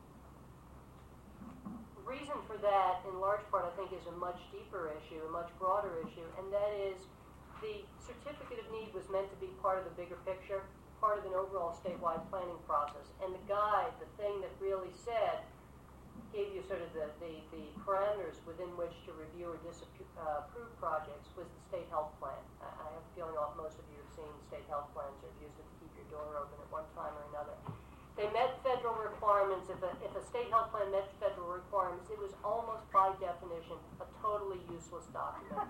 reason for that, in large part, I think, is a much deeper issue, a much broader issue, and that is the Certificate of Need was meant to be part of the bigger picture, part of an overall statewide planning process. And the guide, the thing that really said, gave you sort of the, the, the parameters within which to review or disapprove uh, projects, was the state health plan. I, I have a feeling off most of you have seen state health plans or have used it to keep your door open at one time or another. They met federal requirements. If a, if a state health plan met federal requirements, it was almost by definition a totally useless document.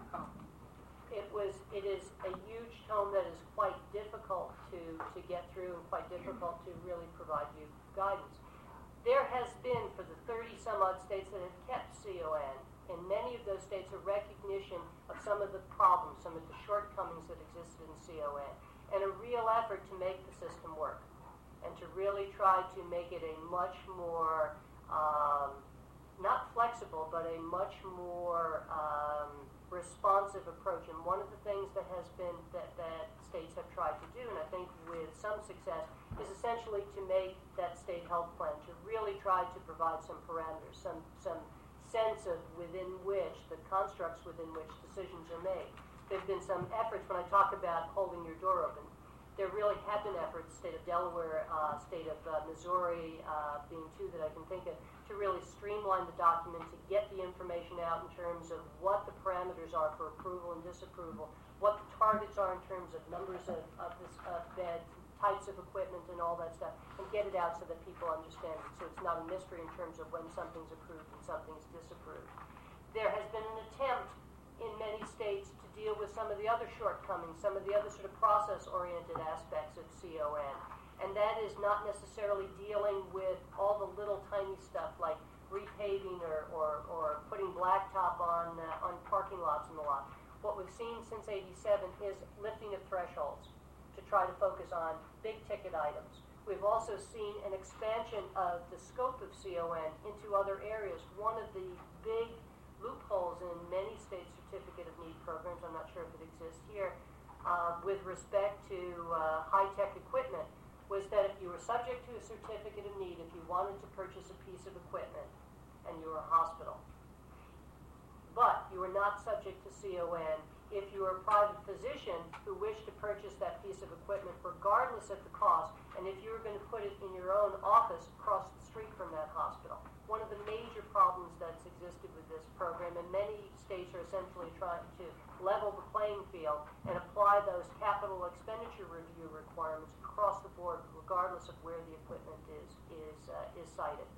It was. It is a huge tome that is quite difficult to, to get through and quite difficult to really provide you guidance. There has been, for the thirty some odd states that have kept C O N, in many of those states, a recognition of some of the problems, some of the shortcomings that existed in C O N, and a real effort to make the system work, and to really try to make it a much more, um, not flexible, but a much more um, responsive approach. And one of the things that has been, that, that states have tried to do, and I think with some success, is essentially to make that state health plan, to really try to provide some parameters, some, some sense of within which, the constructs within which decisions are made. There have been some efforts, when I talk about holding your door open, there really have been efforts, state of Delaware, uh, state of uh, Missouri uh, being two that I can think of, to really streamline the document, to get the information out in terms of what the parameters are for approval and disapproval, what the targets are in terms of numbers of, of, this, of beds, types of equipment, and all that stuff, and get it out so that people understand it, so it's not a mystery in terms of when something's approved and something's disapproved. There has been an attempt in many states to deal with some of the other shortcomings, some of the other sort of process-oriented aspects of C O N. And that is not necessarily dealing with all the little tiny stuff like repaving or, or, or putting blacktop on, uh, on parking lots in the lot. What we've seen since eighty-seven is lifting of thresholds to try to focus on big-ticket items. We've also seen an expansion of the scope of C O N into other areas. One of the big loopholes in many state Certificate of Need programs, I'm not sure if it exists here, uh, with respect to uh, high-tech equipment, was that if you were subject to a Certificate of Need, if you wanted to purchase a piece of equipment and you were a hospital, but you were not subject to C O N if you were a private physician who wished to purchase that piece of equipment regardless of the cost, and if you were going to put it in your own office across the street from that hospital. One of the major problems that's existed with this program, and many states are essentially trying to level the playing field and apply those capital expenditure review requirements across the board, regardless of where the equipment is is uh, is cited.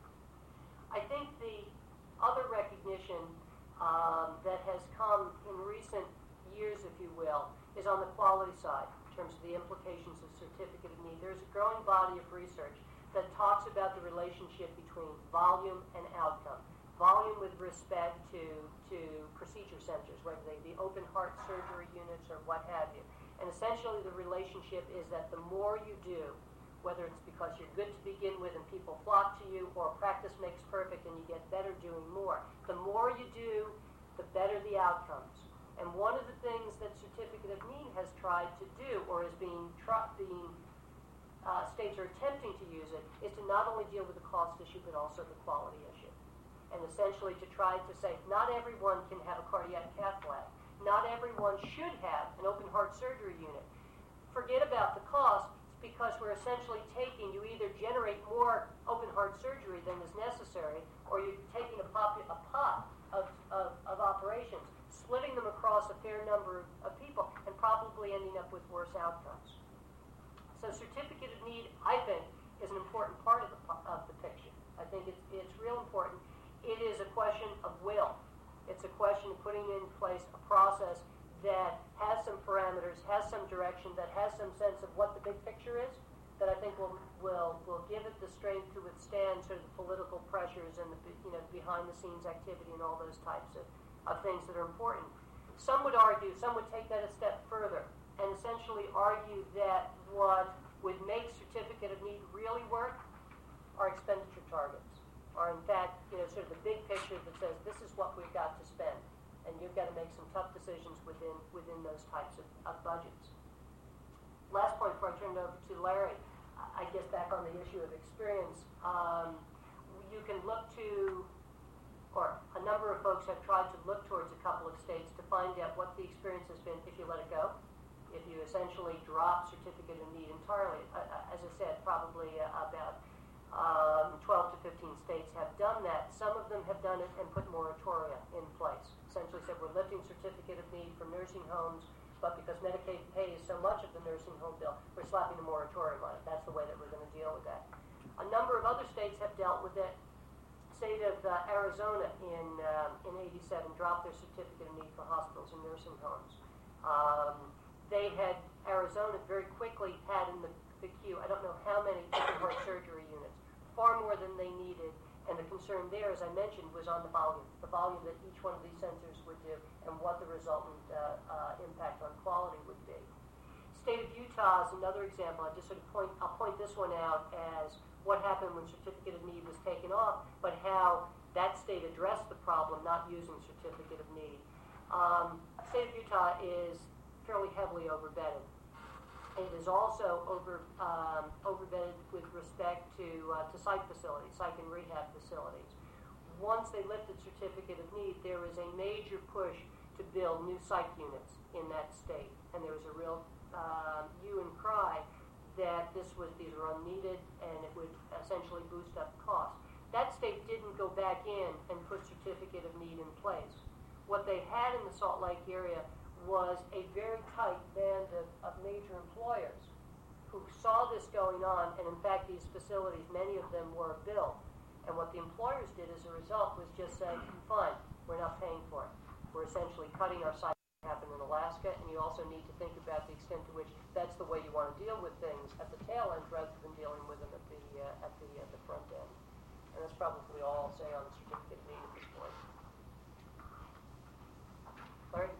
I think the other recognition um, that has come in recent years, if you will, is on the quality side in terms of the implications of Certificate of Need. There's a growing body of research that talks about the relationship between volume and outcome. Volume with respect to, to procedure centers, whether they be open heart surgery units or what have you. And essentially the relationship is that the more you do, whether it's because you're good to begin with and people flock to you, or practice makes perfect and you get better doing more, the more you do, the better the outcomes. And one of the things that Certificate of Need has tried to do, or is being, tr- being uh, states are attempting to use it, is to not only deal with the cost issue, but also the quality issue. And essentially to try to say, not everyone can have a cardiac cath lab. Not everyone should have an open heart surgery unit. Forget about the cost, because we're essentially taking, you either generate more open heart surgery than is necessary, or you're taking a, pop, a pot of, of, of operations, splitting them across a fair number of people, and probably ending up with worse outcomes. So Certificate of Need, I think, is an important part of the, of the picture. I think it's, it's real important. It is a question of will. It's a question of putting in place a process that has some parameters, has some direction, that has some sense of what the big picture is, that I think will will will give it the strength to withstand sort of the political pressures and the you know behind the scenes activity and all those types of, of things that are important. Some would argue, some would take that a step further and essentially argue that what would make Certificate of Need really work are expenditure targets, are in fact you know sort of the big picture that says this is what we've got to spend. And you've got to make some tough decisions within within those types of, of budgets. Last point before I turn it over to Larry, I guess back on the issue of experience, um, you can look to, or a number of folks have tried to look towards a couple of states to find out what the experience has been if you let it go, if you essentially drop Certificate of Need entirely. Uh, as I said, probably uh, about Um, twelve to fifteen states have done that. Some of them have done it and put moratoria in place. Essentially said we're lifting Certificate of Need from nursing homes, but because Medicaid pays so much of the nursing home bill, we're slapping a moratorium on it. That's the way that we're going to deal with that. A number of other states have dealt with it. State of uh, Arizona in um, in eighty-seven dropped their Certificate of Need for hospitals and nursing homes. Um, they had, Arizona very quickly had in the, the queue, I don't know how many open heart surgery units, far more than they needed, and the concern there, as I mentioned, was on the volume, the volume that each one of these centers would do, and what the resultant uh, uh, impact on quality would be. State of Utah is another example. I just sort of point, I'll point this one out as what happened when Certificate of Need was taken off, but how that state addressed the problem not using Certificate of Need. Um, State of Utah is fairly heavily overbedded. It is also over um, overbedded with respect to uh, to psych facilities, psych and rehab facilities. Once they lifted Certificate of Need, there is a major push to build new psych units in that state, and there was a real um, hue and cry that this was these were unneeded and it would essentially boost up costs. That state didn't go back in and put Certificate of Need in place. What they had in the Salt Lake area was a very tight band of, of major employers who saw this going on, and in fact these facilities, many of them were built. And what the employers did as a result was just say, fine, we're not paying for it. We're essentially cutting our site happen in Alaska, and you also need to think about the extent to which that's the way you want to deal with things at the tail end rather than dealing with them at the uh, at the uh, the front end. And that's probably all I'll say on the Certificate of Need at this point. Larry?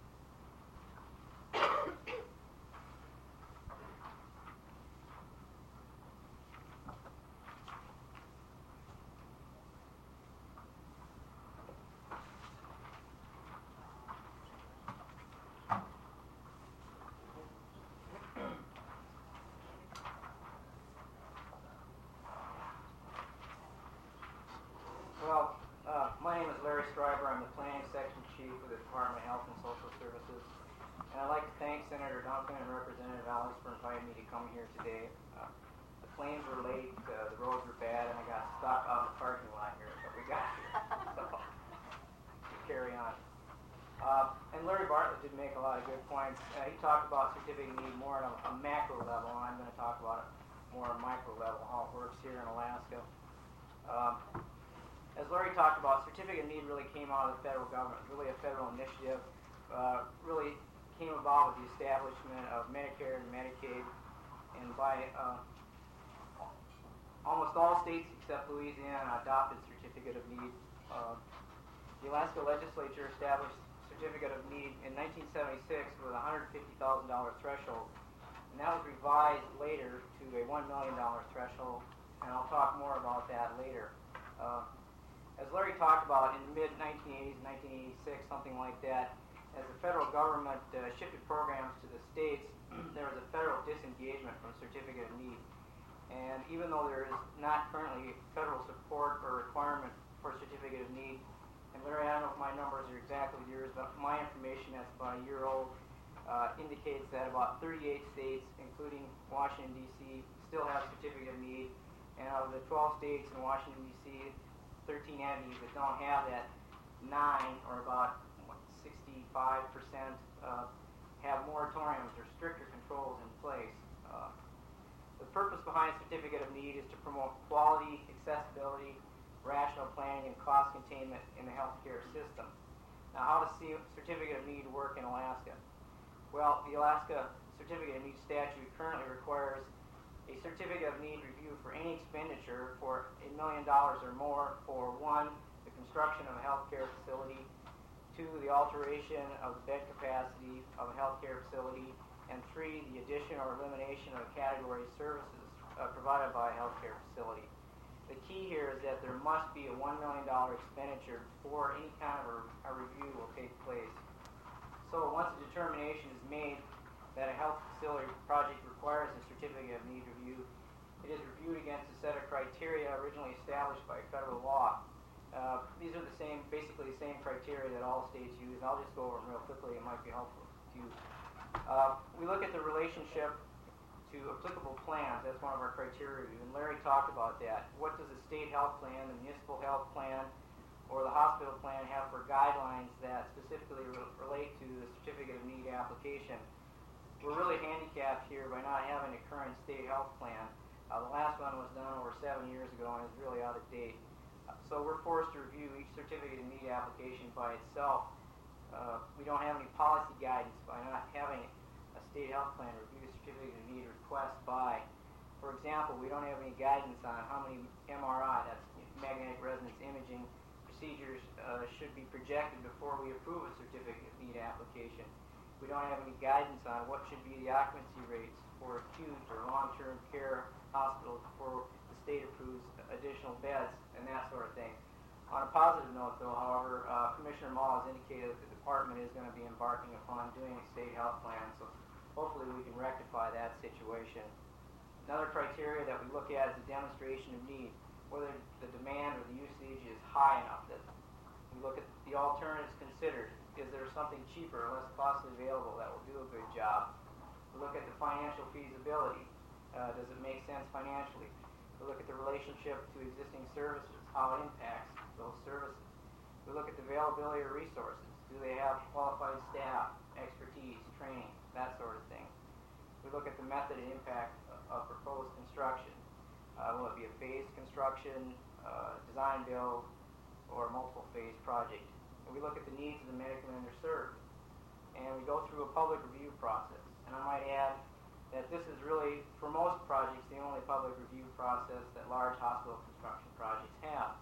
Well, uh, my name is Larry Stryber. I'm the Planning Section Chief of the Department of Health and Social Services. And I'd like to thank Senator Duncan and Representative Alice for inviting me to come here today. Uh, the planes were late, uh, the roads were bad, and I got stuck out in the parking lot here, but we got here. So, we carry on. Uh, and Larry Bartlett did make a lot of good points. Uh, he talked about Certificate of Need more on a, a macro level, and I'm going to talk about it more on a micro level, how it works here in Alaska. Um, As Larry talked about, Certificate of Need really came out of the federal government, really a federal initiative, uh, really came about with the establishment of Medicare and Medicaid, and by uh, almost all states except Louisiana adopted Certificate of Need. Uh, the Alaska legislature established Certificate of Need in nineteen seventy-six with a one hundred fifty thousand dollars threshold, and that was revised later to a one million dollars threshold, and I'll talk more about that later. Uh, As Larry talked about, in the mid nineteen eighties, nineteen eighty-six, something like that, as the federal government uh, shifted programs to the states, there was a federal disengagement from certificate of need. And even though there is not currently federal support or requirement for certificate of need, and Larry, I don't know if my numbers are exactly yours, but my information that's about a year old uh, indicates that about thirty-eight states, including Washington, D C, still have certificate of need. And out of the twelve states in Washington, D C, thirteen entities that don't have that, nine, or about what, sixty-five percent, uh, have moratoriums or stricter controls in place. Uh, the purpose behind certificate of need is to promote quality, accessibility, rational planning, and cost containment in the healthcare system. Now, how does the certificate of need work in Alaska? Well, the Alaska certificate of need statute currently requires a certificate of need review for any expenditure for a million dollars or more for one, the construction of a healthcare facility, two, the alteration of the bed capacity of a healthcare facility, and three, the addition or elimination of a category of services uh, provided by a healthcare facility. The key here is that there must be a one million dollars expenditure before any kind of a, a review will take place. So once a determination is made that a health facility project requires a certificate of need review, it is reviewed against a set of criteria originally established by federal law. Uh, these are the same, basically the same criteria that all states use. I'll just go over them real quickly. It might be helpful to you. Uh, we look at the relationship to applicable plans. That's one of our criteria. And Larry talked about that. What does the state health plan, the municipal health plan, or the hospital plan have for guidelines that specifically re relate to the certificate of need application? We're really handicapped here by not having a current state health plan. Uh, the last one was done over seven years ago and is really out of date. Uh, so we're forced to review each certificate of need application by itself. Uh, we don't have any policy guidance by not having a state health plan review certificate of need request by. For example, we don't have any guidance on how many M R I, that's magnetic resonance imaging, procedures uh, should be projected before we approve a certificate of need application. We don't have any guidance on what should be the occupancy rates for acute or long-term care hospitals before the state approves additional beds and that sort of thing. On a positive note, though, however, uh, Commissioner Mall has indicated that the department is going to be embarking upon doing a state health plan, so hopefully we can rectify that situation. Another criteria that we look at is the demonstration of need, whether the demand or the usage is high enough. That we look at the alternatives considered. Is there something cheaper or less costly available that will do a good job? We look at the financial feasibility. Uh, does it make sense financially? We look at the relationship to existing services, how it impacts those services. We look at the availability of resources. Do they have qualified staff, expertise, training, that sort of thing. We look at the method and impact of proposed construction. Uh, will it be a phased construction, uh, design build, or multiple phase project? And we look at the needs of the medically underserved. And we go through a public review process. And I might add that this is really, for most projects, the only public review process that large hospital construction projects have.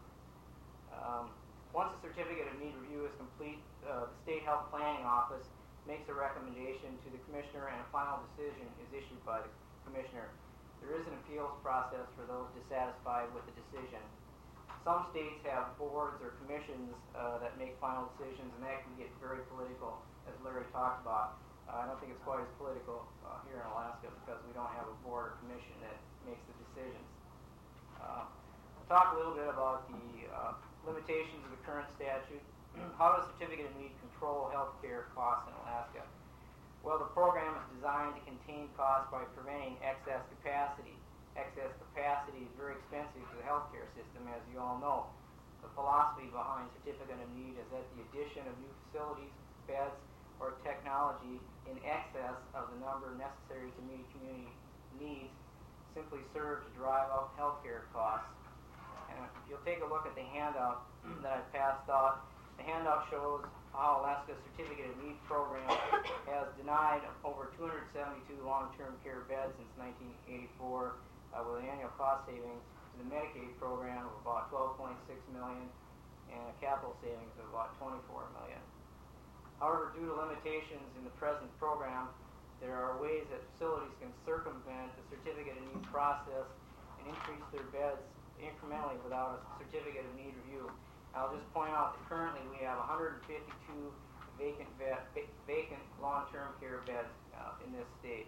Um, once a certificate of need review is complete, uh, the State Health Planning Office makes a recommendation to the Commissioner and a final decision is issued by the Commissioner. There is an appeals process for those dissatisfied with the decision. Some states have boards or commissions uh, that make final decisions, and that can get very political, as Larry talked about. Uh, I don't think it's quite as political uh, here in Alaska because we don't have a board or commission that makes the decisions. Uh, I'll talk a little bit about the uh, limitations of the current statute. How does certificate of need control health care costs in Alaska? Well, the program is designed to contain costs by preventing excess capacity. Excess capacity is very expensive to the healthcare system, as you all know. The philosophy behind certificate of need is that the addition of new facilities, beds, or technology in excess of the number necessary to meet community needs simply serve to drive up healthcare costs. And if you'll take a look at the handout that I passed out, the handout shows how Alaska's Certificate of Need program has denied over two hundred seventy-two long-term care beds since nineteen eighty-four, uh, with an annual cost savings to the Medicaid program of about twelve point six million dollars and a capital savings of about twenty-four million dollars. However, due to limitations in the present program, there are ways that facilities can circumvent the Certificate of Need process and increase their beds incrementally without a Certificate of Need review. I'll just point out that currently we have one hundred fifty-two vacant vet, va- vacant long-term care beds uh, in this state.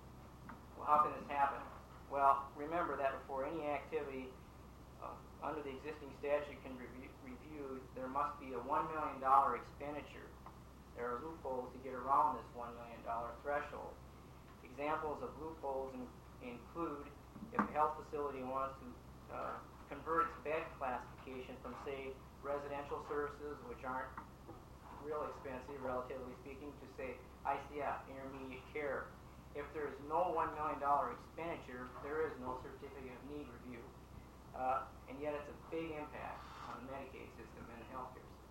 Well, how can this happen? Well, remember that before any activity uh, under the existing statute can be re- reviewed, there must be a one million dollars expenditure. There are loopholes to get around this one million dollars threshold. Examples of loopholes in, include if a health facility wants to uh, convert its bed classification from, say, residential services, which aren't real expensive, relatively speaking, to, say, I C F, intermediate care. If there is no one million dollars expenditure, there is no certificate of need review. Uh, and yet it's a big impact on the Medicaid system and the healthcare system.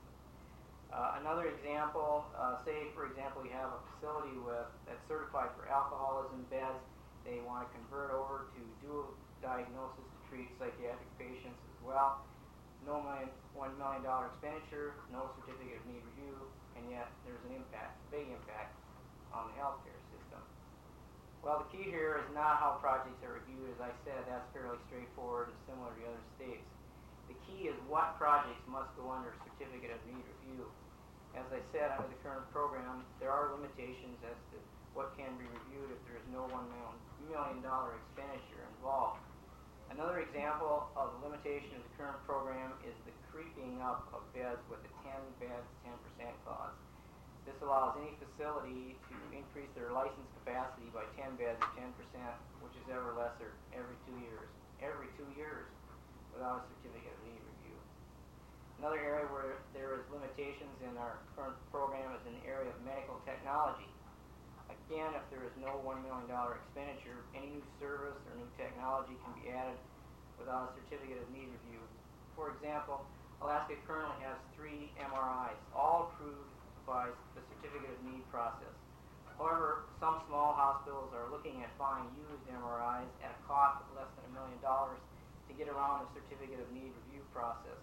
Uh, another example, uh, say, for example, you have a facility with, that's certified for alcoholism beds. They want to convert over to dual diagnosis to treat psychiatric patients as well. No million, one million dollars expenditure, no certificate of need review, and yet there's an impact, a big impact on the healthcare system. Well, the key here is not how projects are reviewed. As I said, that's fairly straightforward and similar to the other states. The key is what projects must go under certificate of need review. As I said, under the current program, there are limitations as to what can be reviewed if there is no one million dollars expenditure involved. Another example of the limitation of the current program is the creeping up of beds with a ten beds, ten percent clause. This allows any facility to increase their license capacity by ten beds or ten percent, which is ever lesser, every two years. Every two years without a certificate of need review. Another area where there is limitations in our current program is in the area of medical technology. Again, if there is no one million dollars expenditure, any new service or new technology can be added without a certificate of need review. For example, Alaska currently has three M R Is, all approved by the certificate of need process. However, some small hospitals are looking at buying used M R Is at a cost of less than a million dollars to get around the certificate of need review process.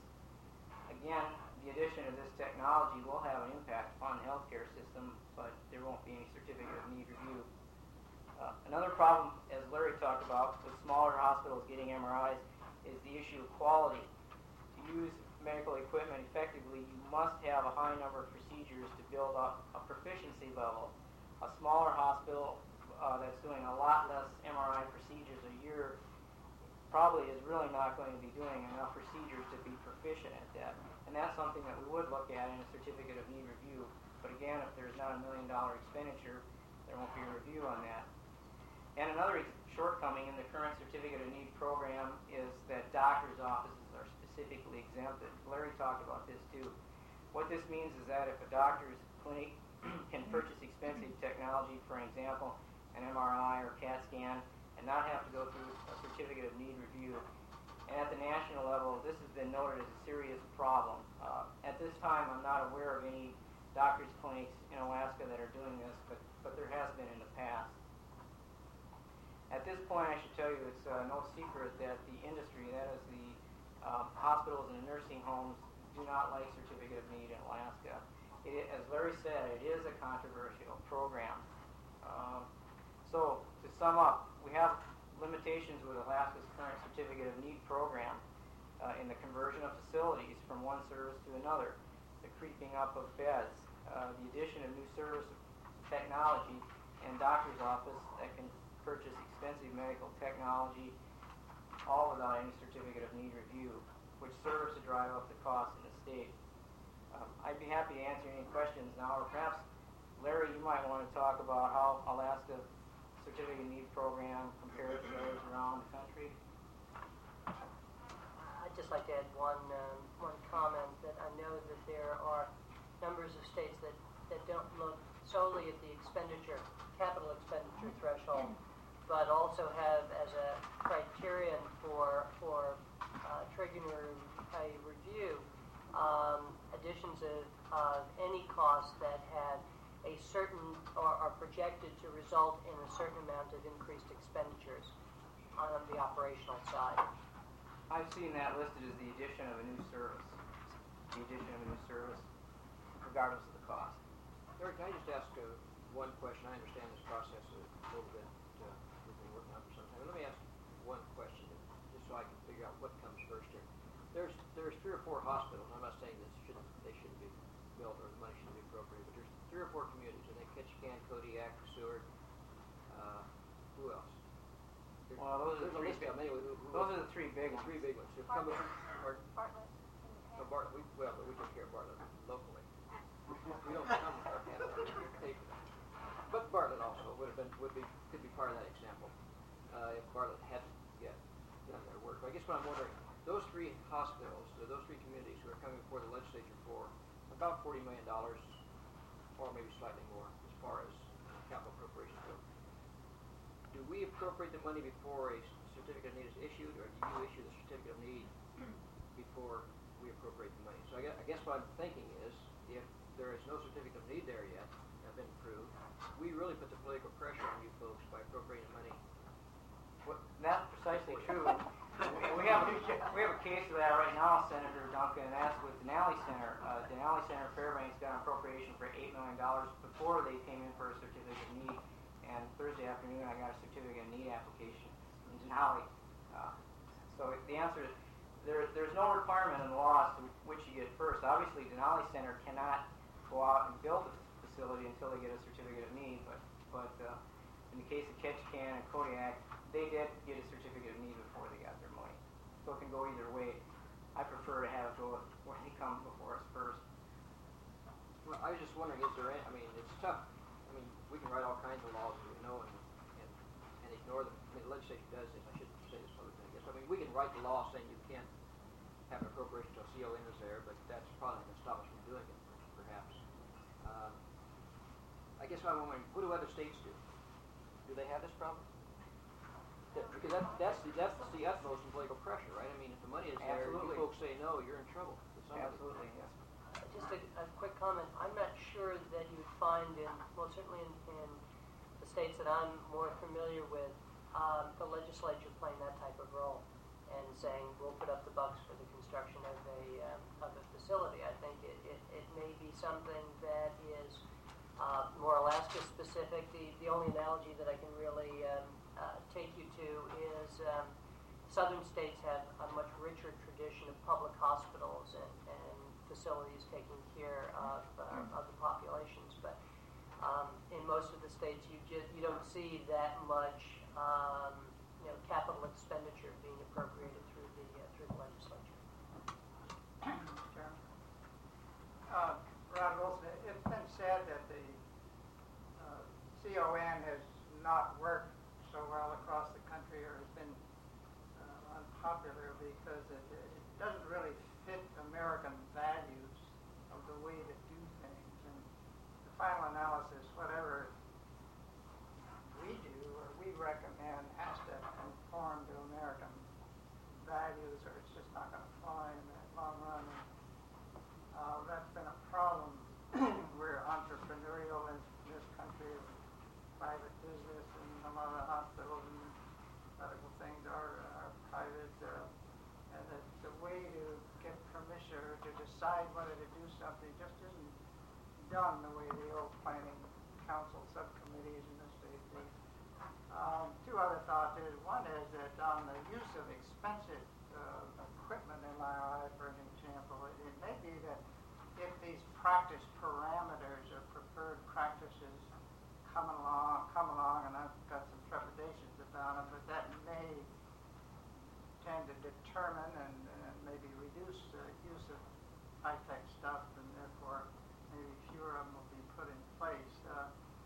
Again, the addition of this technology will have an impact upon the healthcare system, but there won't be any certificate of need review. Uh, another problem, as Larry talked about, with smaller hospitals getting M R Is is the issue of quality. To use medical equipment effectively, you must have a high number of procedures to build up a proficiency level. A smaller hospital uh, that's doing a lot less M R I procedures a year probably is really not going to be doing enough procedures to be proficient at that. And that's something that we would look at in a certificate of need review. But again, if there's not a million dollar expenditure, there won't be a review on that. And another shortcoming in the current certificate of need program is that doctors' offices are specifically exempted. Larry talked about this too. What this means is that if a doctor's clinic can purchase expensive technology, for example, an M R I or CAT scan, and not have to go through a certificate of need review. And at the national level, this has been noted as a serious problem. Uh, at this time, I'm not aware of any doctors' clinics in Alaska that are doing this, but, but there has been in the past. At this point, I should tell you it's uh, no secret that the industry, that is the uh, hospitals and the nursing homes, do not like certificate of need in Alaska. It, as Larry said, it is a controversial program. Uh, so, to sum up, we have limitations with Alaska's current certificate of need program uh, in the conversion of facilities from one service to another, the creeping up of beds, uh, the addition of new service technology, and doctor's office that can purchase expensive medical technology, all without any certificate of need review, which serves to drive up the cost in the state. Um, I'd be happy to answer any questions now, or perhaps, Larry, you might want to talk about how Alaska certificate of need program compares to others around the country. I'd just like to add one um, one comment that I know that there are numbers of states that, that don't look solely at the expenditure, capital expenditure threshold, but also have as a criterion for for uh, triggering a review um, additions of, of any costs that have a certain, or are projected to result in a certain amount of increased expenditures on the operational side. I've seen that listed as the addition of a new service. The addition of a new service, regardless of the cost. Larry, can I just ask uh, one question? I understand this process a little bit. Uh, we've been working on it for some time. But let me ask one question, just so I can figure out what comes first here. There's there's three or four hospitals. I'm not saying this shouldn't they shouldn't be built or the money shouldn't be appropriated, but there's Spokane, Kodiak, Seward. Uh, who else? There- Well, those are there's the a three list big- of them. Anyway, who, who Those else? are the three big The ones. three big ones. So come with, or, Bartlett. no, Bartlett. We, well, but we took care of Bartlett locally. We don't come with our handle pay for that. But Bartlett also would have been would be could be part of that example uh, if Bartlett hadn't yet done their work. But I guess what I'm wondering, those three hospitals, uh, those three communities who are coming before the legislature for about forty million dollars, or maybe slightly more, as far as uh, capital appropriations go. Do we appropriate the money before a certificate of need is issued, or do you issue the certificate of need before we appropriate the money? So I guess, I guess what I'm thinking is, if there is no certificate of need there yet, have been approved, we really put the political pressure on you folks by appropriating money. What, that's precisely true. And we have a, we have a case of that right now, Senator Duncan, and that's with Denali Center. Uh, Denali Center Fairbanks got an appropriation for eight million dollars before they came in for a certificate of need. And Thursday afternoon, I got a certificate of need application from Denali. Uh, so the answer is there, there's no requirement in the law as to which you get first. Obviously, Denali Center cannot go out and build a facility until they get a certificate of need. But, but uh, in the case of Ketchikan and Kodiak, they did get a certificate of need before they got their money. So it can go either way. I prefer to have it go where they come before us first. Well, I was just wondering, is there any, I mean, it's tough. I mean, we can write all kinds of laws, as we know, and, and, and ignore them. I mean, the legislature does this. I shouldn't say this publicly, I guess. I mean, we can write the law saying you can't have an appropriation until C O N is there, but that's probably not going to stop us from doing it, perhaps. Um, I guess I'm wondering, what do other states do? Do they have this problem? That, because that, that's the that's the utmost in political pressure, right? I mean, if the money is there, Absolutely. you folks say no, you're in trouble. with somebody. Absolutely, yes. Just a, a quick comment. I'm not sure that you'd find in, well, certainly in, in the states that I'm more familiar with, um, the legislature playing that type of role and saying we'll put up the bucks for the construction of a um, of a facility. I think it, it, it may be something that is uh, more Alaska specific. The the only analogy that I can really um, uh, take you to is um, southern states have a much richer tradition of public hospitals and, and facilities taking care of, uh, of the populations. But um, in most of the states, you just you don't see that much um, you know capital expenditure being appropriated through the uh, through the legislature. Chairman. Uh, Rod Wilson, it's been said that the uh, C O N has not worked so well across the country, or has been uh, unpopular because it, it doesn't really fit American values of the way to do things. And the final analysis, whatever we do or we recommend, has to conform to American values, or it's just not going to fly in the long run. And, uh, that's been a problem. We're entrepreneurial in this country, private business, and a lot of hospitals and medical things are, are private. Uh, and the, the way to get permission or to decide whether to do something just isn't done the way the old planning council subcommittees in the state do. Um, two other thoughts is, one is that on the use of expensive uh, equipment, M R I for an example, it, it may be that if these practice parameters or preferred practices come along, come along, and I've got some trepidations about them, but that may tend to determine and, and maybe reduce the use of high-tech stuff, and therefore maybe fewer of them will be put in place. Uh,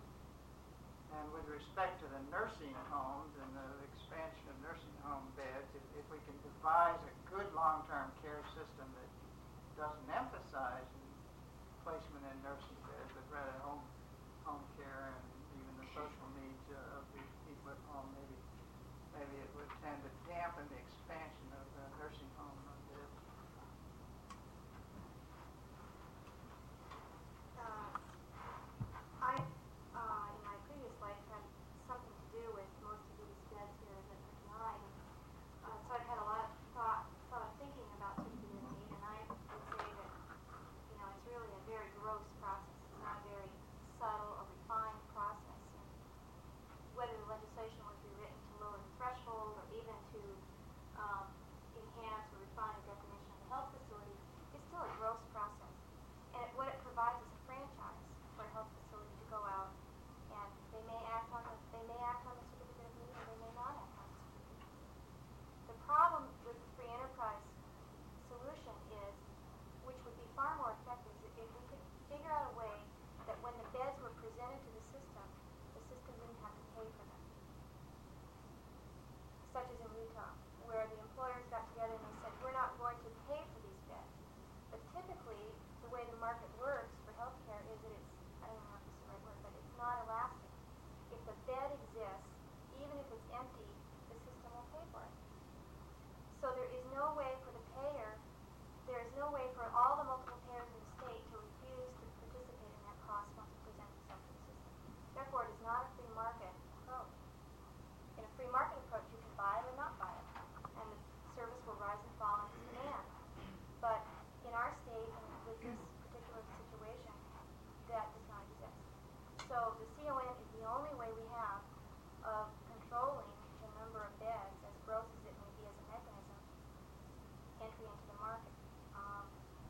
and with respect to the nursing homes and the expansion of nursing home beds, if, if we can devise a good long-term care system that doesn't emphasize placement in nursing beds, but rather home home care and even the social needs uh, of the people at home, maybe maybe it would tend to dampen the expansion of the nursing home beds. Uh, I, uh, in my previous life, had something to do with most of these beds here that are denied. Uh, so I've had a lot of thought, thought of thinking about certificate of need, and I would say that, you know, it's really a very gross process. It's not very such as in Utah, where the employers got together and they said, we're not going to pay for these beds. But typically, the way the market works for healthcare is that it's, I don't know if this is the right word, but it's not elastic. If the bed exists, even if it's empty, the system will pay for it. So there is no way for the payer, there is no way for all the multiple payers in the state to refuse to participate in that cost once it presents itself to the system. Therefore, it is not a free market approach. In a free market approach, you can buy it or not buy it, and the service will rise and fall in its demand. But in our state, and with this particular situation, that does not exist. So the C O N is the only way we have of controlling the number of beds, as gross as it may be as a mechanism, entry into the market. Um,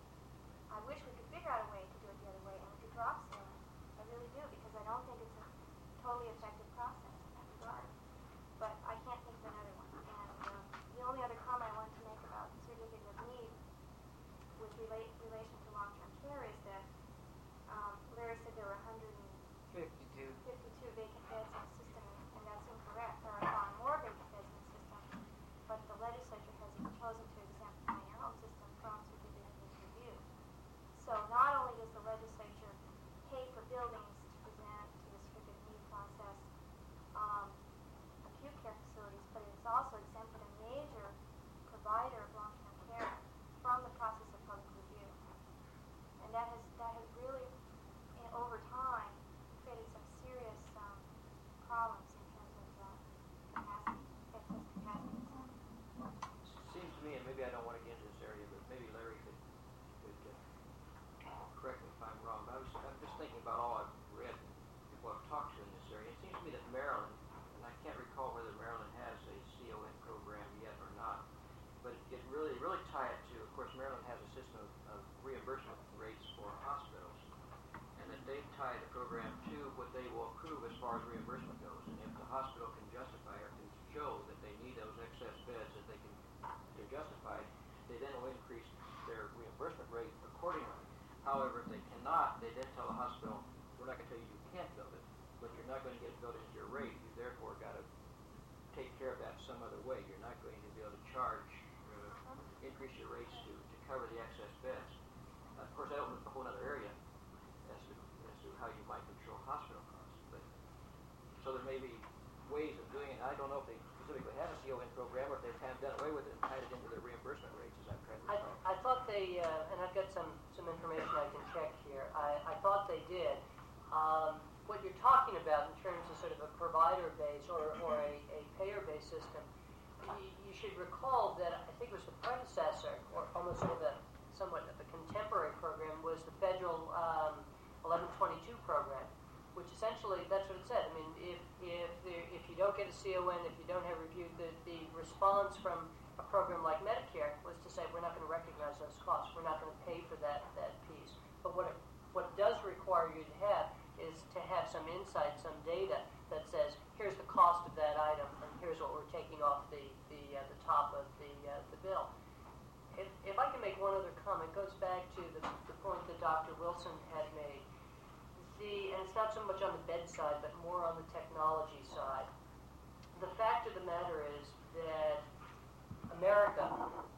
I wish we could figure out a way to do it the other way, and we could drop C O N. I really do, because I don't think it's a totally effective process in that regard. But I can't think of another one. And um, the only other comment I wanted to make about the certificate of need with relate, relation to long-term care is that um, Larry said there were one hundred fifty-two. fifty-two vacant beds in the system, and that's incorrect. There are far more vacant beds in the system, but the legislature has chosen to exempt the Pioneer system from certificate of need review. So not only does the legislature pay for buildings to present to the certificate of need process, um, acute care facilities, but it has also exempted a major provider of long-term care from the process of public review. And that has that has really, in, over time, created some serious um, problems in terms of uh, capacity, excess capacity. Seems to me, and maybe I don't want to get into this area, but maybe Larry could, could uh, correct me if I'm wrong. But I was, I'm just thinking about all I've read, people I've talked to in this area. It seems to me that Maryland, and I can't recall whether Maryland has a C O N program yet or not, but it really, really tie it to, of course, Maryland has a system of, of reimbursement rates for hospitals, and that they tie the program to what they will approve as far as reimbursement goes. And if the hospital can justify or can show that they need those excess beds, that they can, they're justified, they then will increase their reimbursement rate accordingly. However, if they cannot, they then tell the hospital, we're not going to tell you you can't build it, but you're not going to get it built into your rate. You therefore got to take care of that some other way. You're not going to be able to charge, uh, increase your rates to, to cover the excess beds. Uh, of course, that opens up a whole other area as to, as to how you might control hospital costs. But so there may be ways of doing it. I don't know if they specifically have a C O N program or if they've kind of done away with it and tied it into their reimbursement rates, as I've tried to I, recall. I thought they, uh, and I've got some, some information I can check here. I, I thought they did. Um, what you're talking about in terms of sort of a provider base or, or a, a payer based system, you, you should recall that I think it was the predecessor, or almost sort of a somewhat of a contemporary program, was the federal um, eleven twenty-two program, which essentially, that's what it said. I mean, if if there, if you don't get a C O N, if you don't have reviewed, the, the response from a program like Medicare was to say, we're not going to recognize those costs. We're not going to pay for that, that piece. But what it, what it does require you to have is to have some insight, some data that says, here's the cost of that item, and here's what we're taking off the, the, uh, the top of the, uh, the bill. If, if I can make one other comment, it goes back to the, the point that Doctor Wilson had made. The, and it's not so much on the bedside, but more on the technology side. The fact of the matter is that America,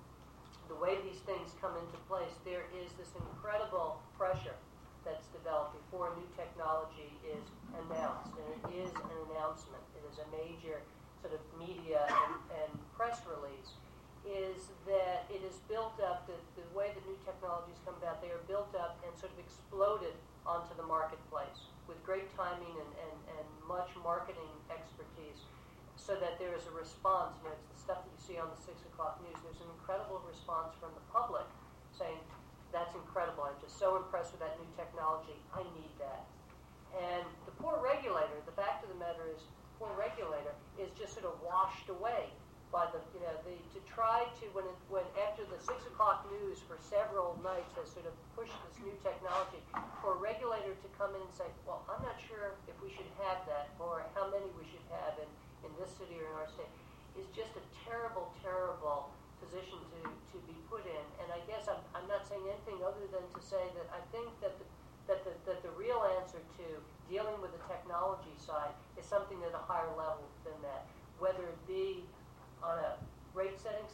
the way these things come into place, there is this incredible pressure that's developed before new technology is announced, and it is an announcement. It is a major sort of media and, and press release, is that it is built up, the, the way that new technologies come about, they are built up and sort of exploded onto the marketplace with great timing and, and, and much marketing expertise, so that there is a response. You know, it's the stuff that you see on the six o'clock news. There's an incredible response from the public saying, that's incredible. I'm just so impressed with that new technology. I need that. And the poor regulator, the fact of the matter is, the poor regulator is just sort of washed away by the, you know, the, to try to, when, it, when after the six o'clock news for several nights has sort of pushed this new technology, for a regulator to come in and say, well, I'm not sure if we should have that, or how many we should have in, in this city or in our state, is just a terrible, terrible position to, to be put in. And I guess I'm, I'm not saying anything other than to say that I think that the, that the, that the real answer to dealing with the technology side is something at a higher level than that, whether it be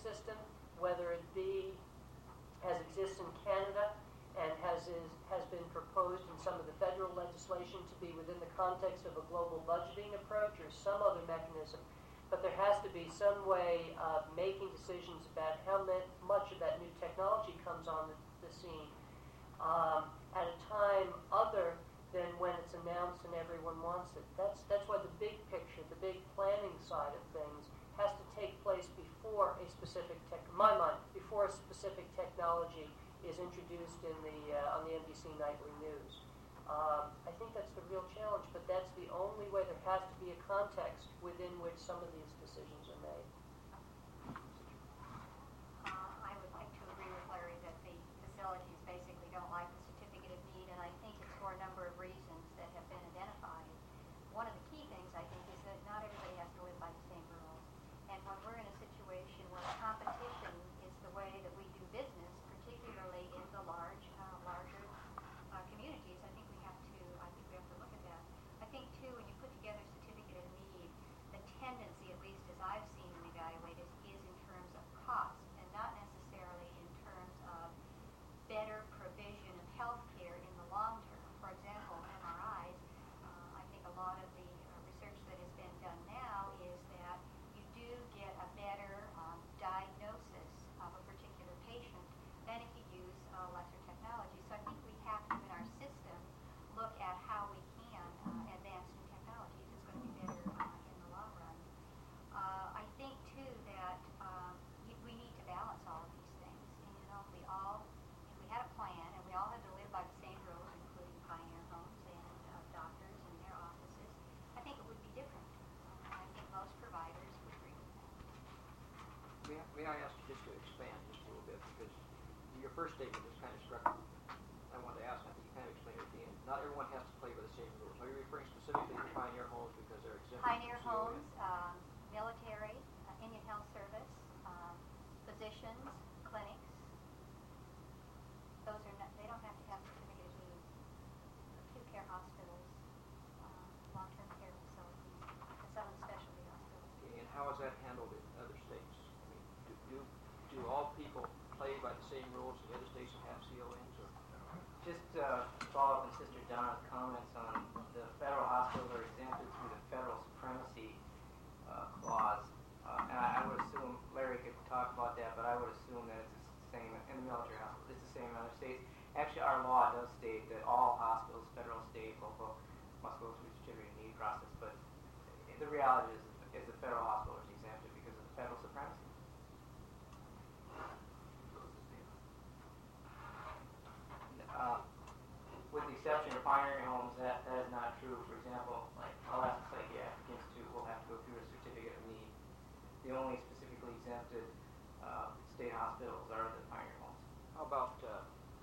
system, whether it be as exists in Canada and has is, has been proposed in some of the federal legislation to be within the context of a global budgeting approach or some other mechanism. But there has to be some way of making decisions about how much of that new technology comes on the, the scene um, at a time other than when it's announced and everyone wants it. That's, that's why the big picture, the big planning side of things has to take place before a specific tech, in my mind, before a specific technology is introduced in the uh, on the N B C Nightly News. Um, I think that's the real challenge, but that's the only way. There has to be a context within which some of these decisions are made. Uh, I would like to agree with Larry that the facilities basically don't like the certificate of need, and I think it's for a number of reasons that have been identified. One of the key things, I think, is that not everybody has to live by the same rules. And when we're in a situation where competition is the way that we do business, particularly in the large, uh, larger uh, communities, I think we have to. I think we have to look at that. I think too, when you put together a certificate of need, the tendency, at least as I've seen and evaluated, is in terms of cost, and not necessarily in terms of better provision of health care in the long term. For example, M R Is. Uh, I think a lot of the uh, research that has been done now is that you do get a better um, diagnosis of a particular patient than if you use uh, lesser technology. So I think we have to, in our system, look at how we can uh, advance new technology if it's going to be better uh, in the long run. Uh, I think, too, that um, y- we need to balance all of these things. And, you know, if we all, if we had a plan and we all had to live by the same rules, including Pioneer Homes and uh, doctors and their offices, I think it would be different. Uh, and I think most providers would agree with that. May I, may I ask you just to expand just a little bit, because your first statement just kind of struck me. I wanted to ask, I think you kind of explained it at the end. Not everyone has to play by the same rules. Are you referring specifically to Pioneer Homes because they're exempt? Pioneer from C O N? Homes, um, military, uh, Indian Health Service, um, physicians, clinics. Those are not, they don't have to have certificate of need. Acute care hospitals, um, long-term care facilities, and some of the specialty hospitals. Okay, and how is that handled in other states? I mean, do, do, do all people play by the same rules in the other states that have C O Ns? Or? Just uh, to follow up on Sister Donna's comments on the federal hospitals are exempted through the federal supremacy uh, clause. Uh, and I, I would assume, Larry could talk about that, but I would assume that it's the same in the military hospitals. It's the same in other states. Actually, our law does state that all hospitals, federal, state, local, must go through the certificate of need process. But the reality is, is the federal hospital is exempted because of the federal supremacy. Uh, with the exception of Pioneer Homes, that, that is not true. For example, like Alaska Psychiatric Institute will have to go through a certificate of need. The only specifically exempted uh, state hospitals are the Pioneer Homes. How about uh,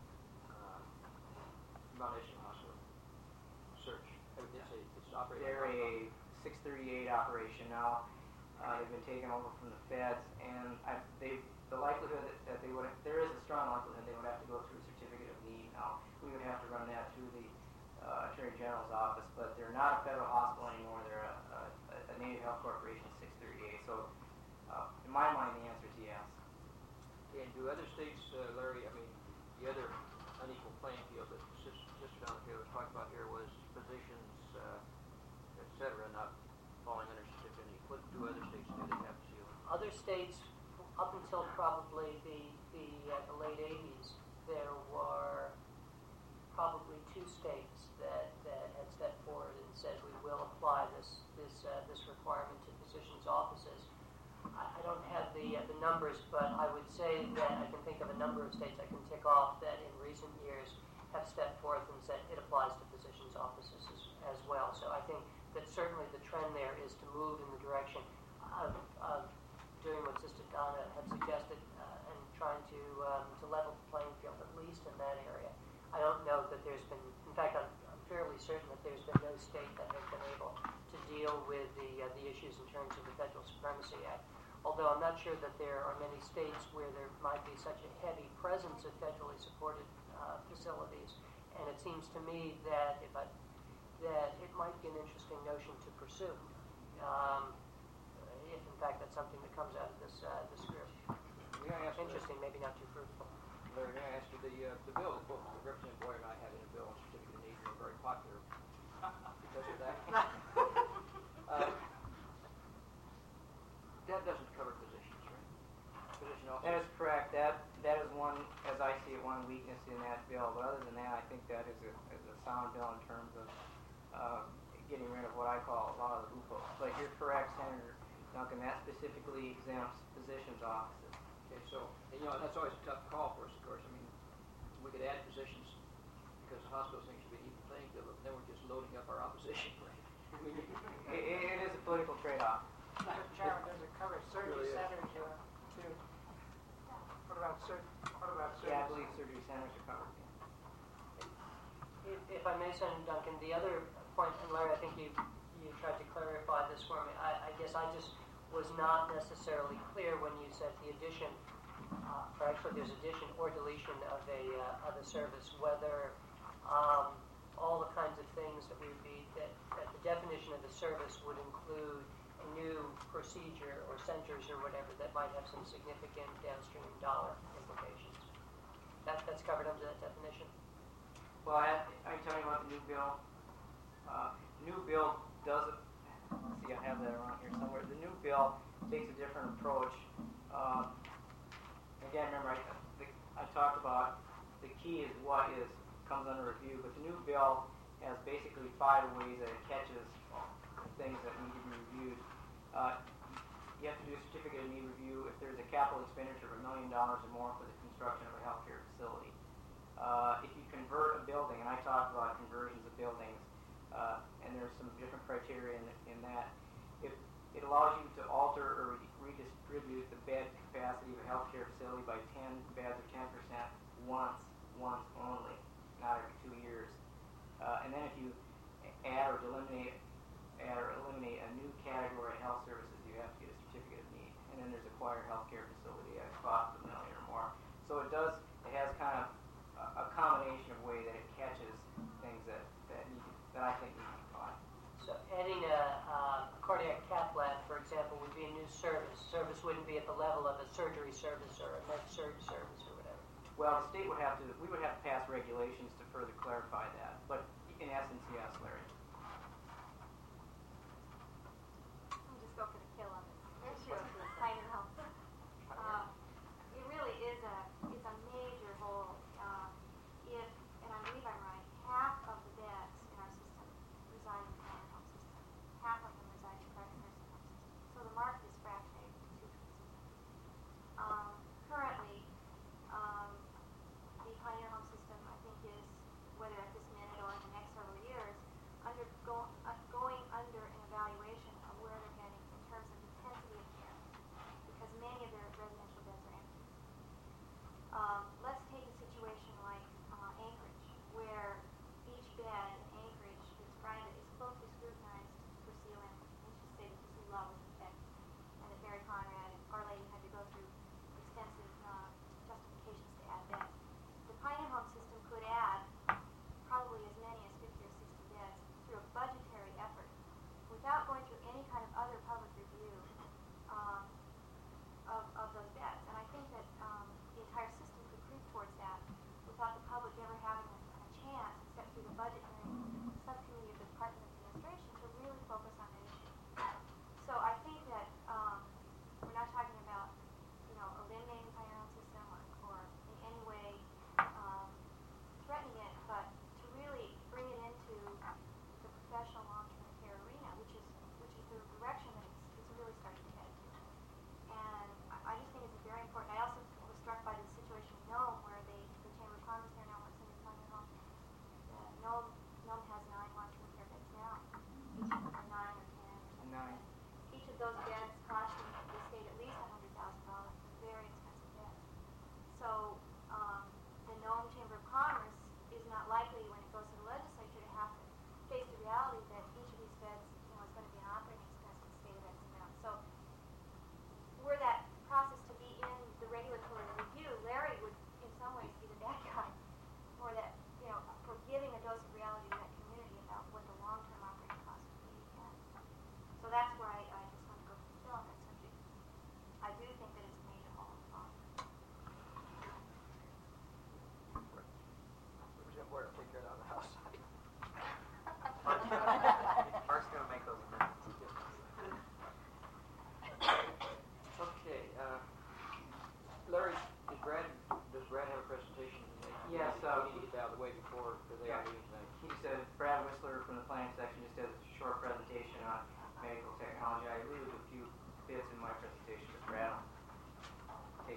uh, Foundation Hospital? Search. It's, a, it's operating. They're a six thirty-eight operation now. Uh, they've been taken over from the feds, and I, they, the likelihood that, that they would, there is a strong likelihood they would have to go through a certificate of need. Now, we would have to run that through the uh, Attorney General's office, but they're not a federal hospital anymore. They're a, a, a Native Health Corporation six thirty-eight. So, uh, in my mind, the answer is yes. And do other states, uh, Larry, I mean, the other unequal playing field that Sister, Sister Donna Taylor was talking about here was physicians, uh, et cetera, not falling under certificate of need. What do other states do? They have C O N? Other states, up until probably the the, uh, the late eighties, there were probably two states that, that had stepped forward and said we will apply this this uh, this requirement to physicians' offices. I, I don't have the uh, the numbers, but I would say that I can think of a number of states I can tick off that in recent years have stepped forth and said it applies to physicians' offices as, as well. So I think that certainly the trend there is to move in the direction of, of doing what Sister Donna had suggested uh, and trying to um, to level the playing field, at least in that area. I don't know that there's been, in fact, I'm, I'm fairly certain that there's been no state that has been able to deal with the uh, the issues in terms of the Federal Supremacy Act. Although I'm not sure that there are many states where there might be such a heavy presence of federally supported uh, facilities, and it seems to me that if I, that it might be an interesting notion to pursue, um, if in fact that's something that comes out of this uh, this group. Interesting, maybe not too fruitful. Larry, may I ask you, the, uh, the bill that both Representative Boyer and I have in a bill on certificate of need are very popular because of that. uh, that doesn't cover positions, right? Position That officers. is correct. That that is one, as I see it, one weakness in that bill. But other than that, I think that is a, is a sound bill in terms of uh, getting rid of what I call a lot of the loopholes. But you're correct, Senator Duncan. That specifically exempts physicians' offices. Okay, so, and, you know, that's always a tough call for us, of course. I mean, we could add positions because the hospital thinks should be an even playing field, but then we're just loading up our opposition. I mean, It, it is a political trade-off. Mister Chairman, does it cover surgery Really is. centers, uh, too? What about sur, what about surgery? Yeah, I believe surgery centers are covered. If, if I may, Senator Duncan, the other point, and Larry, I think you you tried to clarify this for me. I, I guess I just was not necessarily clear when you said the addition, uh, or actually there's addition or deletion of a uh, of a service, whether um, all the kinds of things that would be that, that the definition of a service would include a new procedure or centers or whatever that might have some significant downstream dollar implications. That that's covered under that definition. Well, I, are you talking about the new bill? Uh, new bill doesn't, let's see, I have that around here somewhere. The new bill takes a different approach. Um, again, remember, I, the, I talked about the key is what is comes under review, but the new bill has basically five ways that it catches things that need to be reviewed. Uh, you have to do a certificate of need review if there's a capital expenditure of a million dollars or more for the construction of a healthcare facility. Uh, if you convert a building, and I talked about conversions of buildings, uh, and there's some different criteria in, in that, if it allows you to alter or re- redistribute the bed capacity of a healthcare facility by ten beds or ten percent once, once only, not every two years. Uh, and then if you add or eliminate, add or eliminate a new category of health services, you have to get a certificate of need. And then there's acquired healthcare facility at a cost of a million or more. So it does, it has kind of a, a combination of way that it catches things that, that need to, that I think need to be caught. So adding a, uh, a cardiac cath lab, for example, would be a new service. Service wouldn't be at the level of a surgery service or a med surg service or whatever. Well, the state would have to, we would have to pass regulations to further clarify that. But in essence, yes, Larry. I'll just go for the kill on this issue of the tiny house. Uh, it really is a it's a major hole. Uh, if and I believe I'm right, half of the beds in our system reside in the tiny home system. Half of them reside in private nursing home system. So the market is fractionated into two pieces. Um, currently, um, the pioneer home system, I think, is whether at this minute or in the next several years, undergo, uh, going under an evaluation of where they're heading in terms of intensity of care, because many of their residential beds are empty. Um, let's take a situation like uh, Anchorage, where each bed in Anchorage that's private is closely scrutinized for C O M, which is say that the city law was in effect, and that Mary Conrad and Our Lady had to go through extensive uh, justifications to add beds. The Pioneer Home system could add probably as many as fifty or sixty beds through a budgetary effort without going through any kind of other public review um, of, of those beds. And I think that um, the entire system could creep towards that without the public ever having a, a chance, except through the budget hearing subcommittee of the Department of Administration, to really focus on that issue. So I think that um, we're not talking about, you know, eliminating the Pioneer Home system or, or in any way um, threatening it, but to really bring it into the professional long-term care arena, which is which is the direction that it's, it's really starting to head to. And I, I just think it's very important. I also was struck by the situation in Nome, where they, the Chamber of Commerce there now wants to do Pioneer Home. The Nome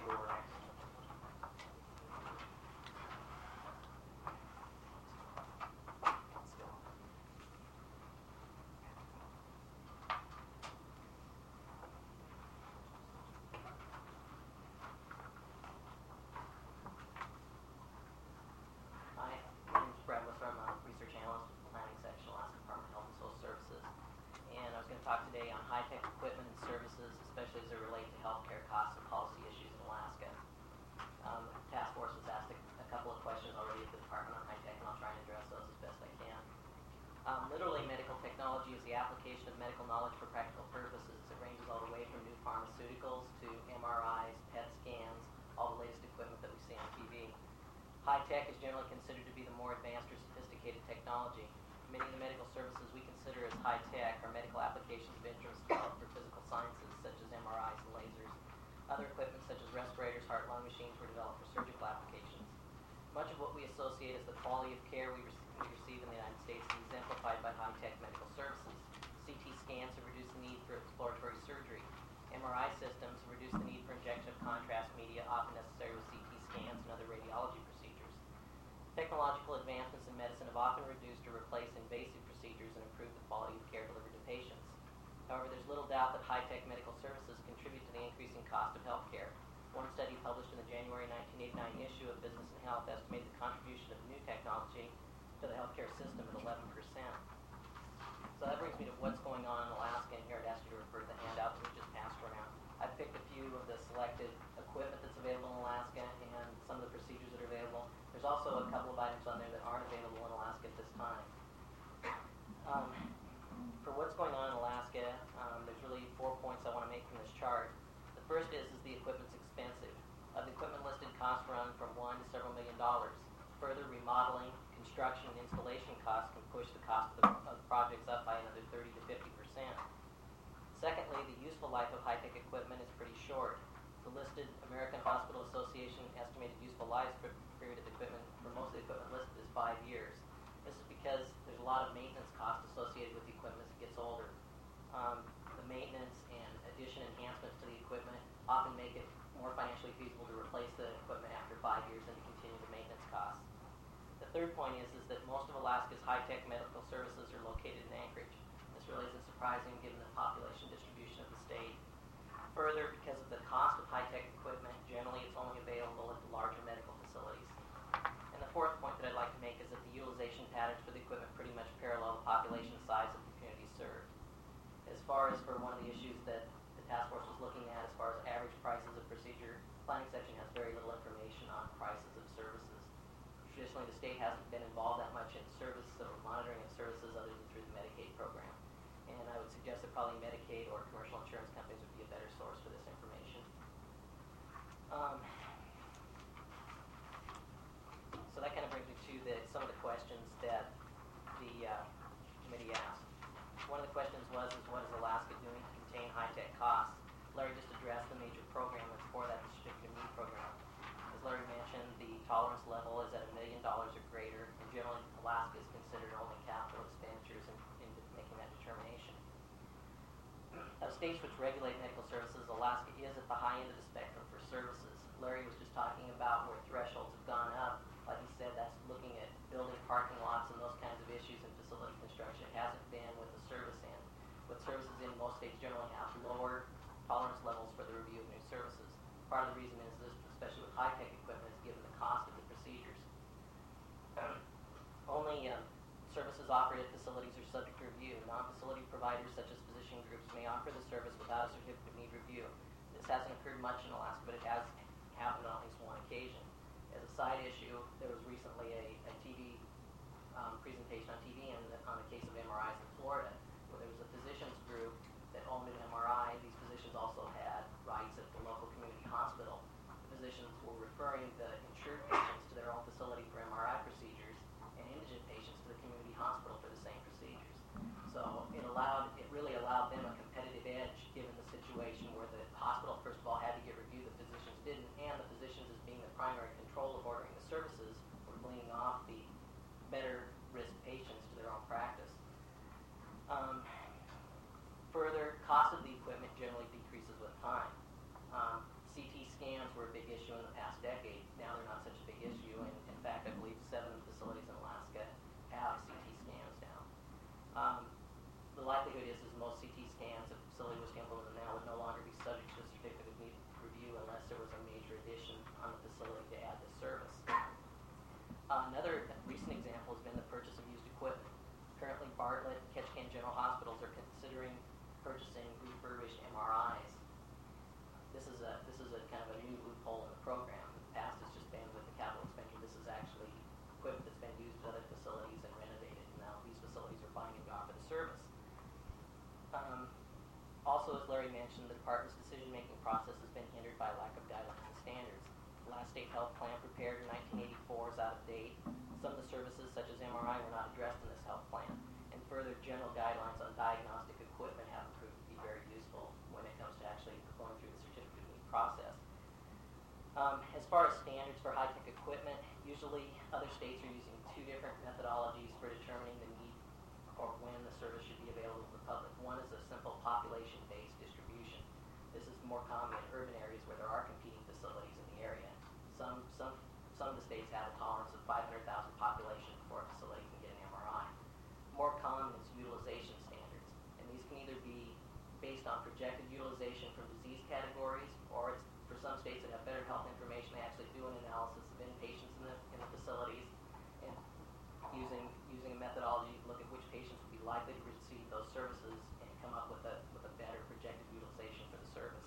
Gore. Hi, my name is Brad Wisser. I'm a research analyst with the Planning Section, Alaska Department of Health and Social Services. And I was going to talk today on high-tech equipment and services, especially as they relate to healthcare costs and policy issues in Alaska. Um, the task force has asked a, a couple of questions already at the department on high-tech, and I'll try and address those as best I can. Um, literally, medical technology is the application of medical knowledge for practical purposes. It ranges all the way from new pharmaceuticals to M R Is, P E T scans, all the latest equipment that we see on T V. High-tech is generally considered to be the more advanced or sophisticated technology. Many of the medical services we consider as high-tech are medical applications of interest developed for physical sciences, such as M R Is and lasers. Other equipment, such as respirators, heart-lung machines, were developed for surgical applications. Much of what we associate as the quality of care we, re- we receive in the United States is exemplified by high-tech medical services. C T scans have reduced the need for exploratory surgery. M R I systems have reduced the need for injection of contrast media, often necessary with C T scans and other radiology procedures. Technological advancements in medicine have often reduced or replaced invasive procedures and improved the quality of care delivered to patients. However, there's little doubt that high-tech medical services contribute to the increasing cost of healthcare. One study published in the January nineteen eighty-nine issue of Business and Health estimated the contribution of new technology to the healthcare system at eleven percent. So that brings me to what's going on in Alaska, and here I'd ask you to refer to the handout that we just passed around. I've picked a few of the selected equipment that's available in Alaska and some of the procedures that are available. There's also a couple of items on there that aren't available in Alaska at this time. Um, for what's going on in Alaska, um, there's really four points I want to make from this chart. The first is, is the equipment's expensive. Uh, the equipment listed costs run from one to several million dollars. Further, remodeling, construction, and installation costs can push the cost of the, of the projects up by another thirty to fifty percent. Secondly, the useful life of high-tech equipment is pretty short. The listed American Hospital Association estimated useful life for period of equipment for most of the equipment listed is five years. This is because there's a lot of maintenance costs associated with the equipment as it gets older. Um, the maintenance and addition enhancements to the equipment often make it more financially feasible to replace the equipment after five years than to continue the maintenance costs. The third point is, is that most of Alaska's high-tech medical services are located in Anchorage. This really isn't surprising given the population distribution of the state. Further, because of the cost of high-tech equipment, generally it's only available at the larger medical facilities. And the fourth point that I'd like to make is that the utilization patterns for the equipment pretty much parallel the population size of the community served. As far as for one of the issues that the task force was looking at, as far as average prices of procedure, the planning section has very little information on prices of services. Traditionally, the state hasn't been involved that much in service or monitoring of services other than through the Medicaid program. And I would suggest that probably Medicaid or commercial insurance companies would be a better source for this information. Um, so that kind of brings me to the, some of the questions that the uh, committee asked. One of the questions was, is what is Alaska doing to contain high-tech costs? Larry just addressed the major program that's for that, the Certificate of Need program. As Larry mentioned, the tolerance level is at a million dollars or greater, and generally Alaska is considered only capital expenditures in, in making that determination. Of states which regulate medical services, Alaska is at the high end of the spectrum for services. Larry was just talking about where thresholds have gone up. Like he said, that's looking at building parking lots and those kinds of issues in facility construction. It hasn't been with the service end. With services in, most states generally have lower tolerance levels for the review of new services. Part of the reason is this, especially with high-tech equipment, is given the cost of the procedures. Only um, services offered at facilities are subject to review. Non-facility providers such as physician groups may offer the service without a certificate of need review. This hasn't occurred much in Alaska, but it has happened on at least one occasion. As a side issue, there was recently a, a T V um, presentation on T V and on a case of M R Is in Florida, where there was a physicians group that owned an M R I. These physicians also had rights at the local community hospital. The physicians were referring the insured patients to their own facility for M R I procedures and indigent patients to the community hospital for the same procedures. So it allowed, it really allowed them a competitive edge given the situation where the hospital, first of all, had to get reviewed, the physicians didn't, and the physicians, as being the primary control of ordering the services, were bleeding off the better risk patients to their own practice. Um, further, cost of the equipment generally decreases with time. Um, C T scans were a big issue in the past decade. Now they're not such a big issue, and in fact, I believe seven facilities in Alaska have C T scans now. Um, the likelihood is, is most C T scans, if a facility was to implement them now, would no longer be subject to a certificate of need review unless there was a major addition on the facility to add this service. Uh, another recent example has been the purchase of used equipment. Currently, Bartlett and Ketchikan General Hospitals are considering purchasing refurbished M R Is. This is a this is a kind of a new loophole in the program. In the past, it's just been with the capital expenditure. This is actually equipment that's been used at other facilities and renovated. And now these facilities are buying it to offer the service. Um, also, as Larry mentioned, the department's decision-making process has been hindered by lack of guidelines and standards. The last state health plan prepared in nineteen eighty-four is out of date. Some of the services, such as M R I, were not addressed in this health plan. And further, general guidelines on diagnostic equipment haven't proved to be very useful when it comes to actually going through the certificate of need process. Um, as far as standards for high-tech equipment, usually other states are using two different methodologies for determining the need or when the service should be available to the public. One is a simple population-based distribution. This is more common in urban areas where there are competing facilities in the area. Some, some, some of the states have a tolerance of five hundred thousand population before a facility can get an M R I. More common is utilization standards, and these can either be based on projected utilization from disease categories, or it's for some states that have better health information, they actually do an analysis of inpatients in the, in the facilities, and using using a methodology to look at which patients would be likely to receive those services and come up with a with a better projected utilization for the service.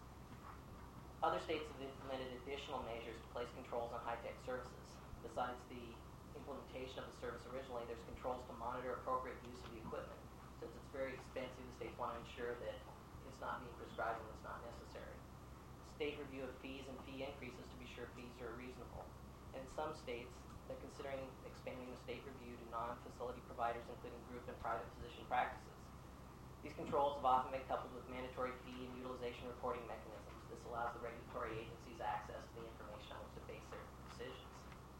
Other states have implemented additional measures to place controls on high-tech services. Besides the implementation of the service originally, there's controls to monitor appropriate use of the equipment. Since it's very expensive, the states want to ensure that it's not being prescribed when it's not necessary. State review of fees and fee increases to be sure fees are reasonable. And in some states, they're considering expanding the state review to non-facility providers, including group and private physician practices. These controls have often been coupled with mandatory fee and utilization reporting mechanisms. This allows the regulatory agencies access to the information on which to base their decisions.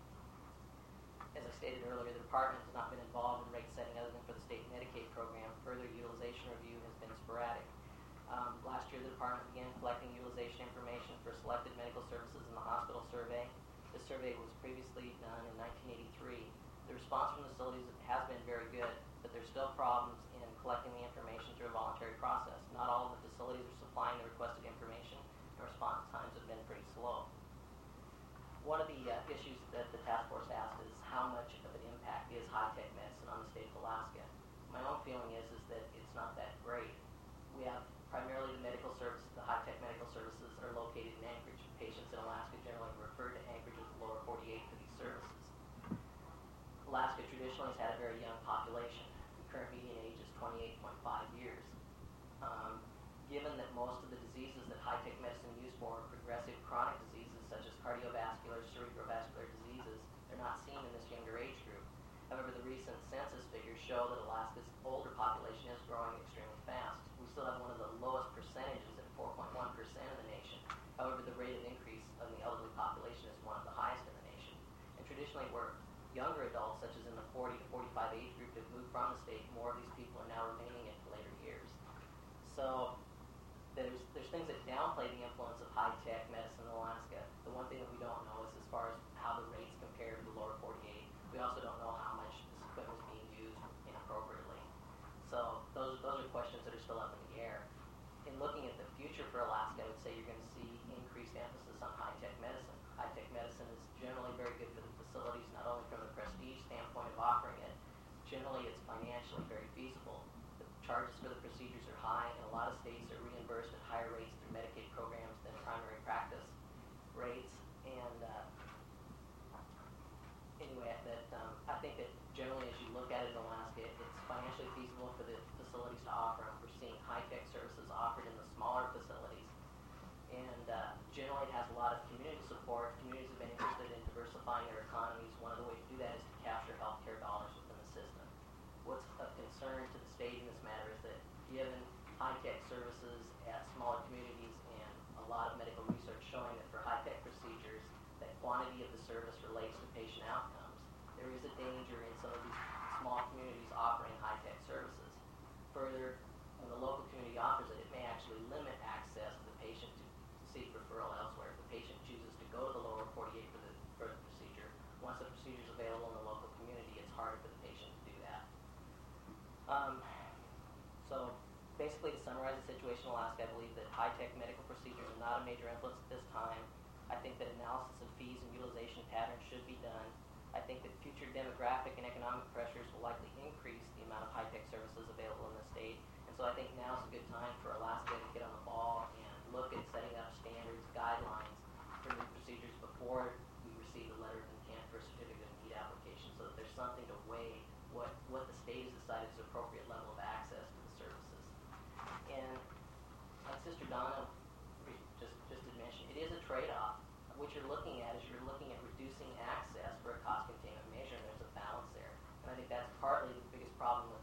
As I stated earlier, the department has not been involved in rate setting other than for the state Medicaid program. Further utilization review has been sporadic. Um, last year, the department began collecting utilization information for selected medical services in the hospital survey. This survey was previously done in nineteen eighty-three. The response from the facilities has been very good, but there's still problems in collecting the information through a voluntary process. Not all of the facilities are supplying the requested information, and response times have been pretty slow. One of the uh, issues that the task force asked is how much of an impact is high-tech medicine on the state of Alaska. My own feeling is, is that it's not that great. We have primarily the medical services, the high-tech medical services are located in Anchorage. Patients in Alaska generally refer to Anchorage as the lower forty-eight for these services. Alaska traditionally has had a very young population. The current median age is twenty-eight point five years. Um, given that most of the diseases that high-tech medicine is used for are progressive chronic diseases such as cardiovascular, cerebrovascular diseases, they're not seen in this younger age group. However, the recent census figures show that Alaska's older population is growing extremely fast. We still have one of the lowest percentages at four point one percent in the nation. However, the rate of increase of the elderly population is one of the highest in the nation. And traditionally, where younger adults, such as in the forty to forty-five age group, have moved from the state, more of these people are now remaining in later years. So there's there's things that downplay the influence of high-tech medicine in Alaska. The one thing that we don't know is as far as how the rates compare to the lower forty-eight. We also don't know how much this equipment is being used inappropriately. So those those are questions that are still up in the air. In looking at the future for Alaska, I would say you're going to see increased emphasis on high-tech medicine. High-tech medicine is generally very good for the facilities, not only from the prestige standpoint of offering it. Generally, it's financially very feasible. The charges for the procedures are high, and a lot of states are reimbursed at higher rates through Medicaid programs than primary practice rates. And uh, anyway, that um, I think that generally, as you look at it in Alaska, it's financially feasible for the facilities to offer them. We're seeing high-tech services offered in the smaller facilities. And uh, generally, it has a lot of community support. Communities have been interested in diversifying their economies. One of the ways to do that is to capture healthcare dollars within the system. What's of concern to the state in this matter is that given high-tech services at smaller communities and a lot of medical research showing that for high-tech procedures, that quantity of the service relates to patient outcomes, there is a danger in some of these small communities offering high-tech services. Further, when the local community offers it, it may actually limit access to the patient to seek referral elsewhere. If the patient chooses to situation in Alaska, I believe that high-tech medical procedures are not a major influence at this time. I think that analysis of fees and utilization patterns should be done. I think that future demographic and economic pressures will likely increase the amount of high-tech services available in the state. And so I think now is a good time for Alaska to get on the ball and look at setting up standards, guidelines for new procedures before we receive a letter of intent for a certificate of need application, so that there's something to weigh what, what the state has decided is appropriate level of access to the services. And like Sister Donna just, just did mention, it is a trade-off. What you're looking at is you're looking at reducing access for a cost containment measure, and there's a balance there. And I think that's partly the biggest problem with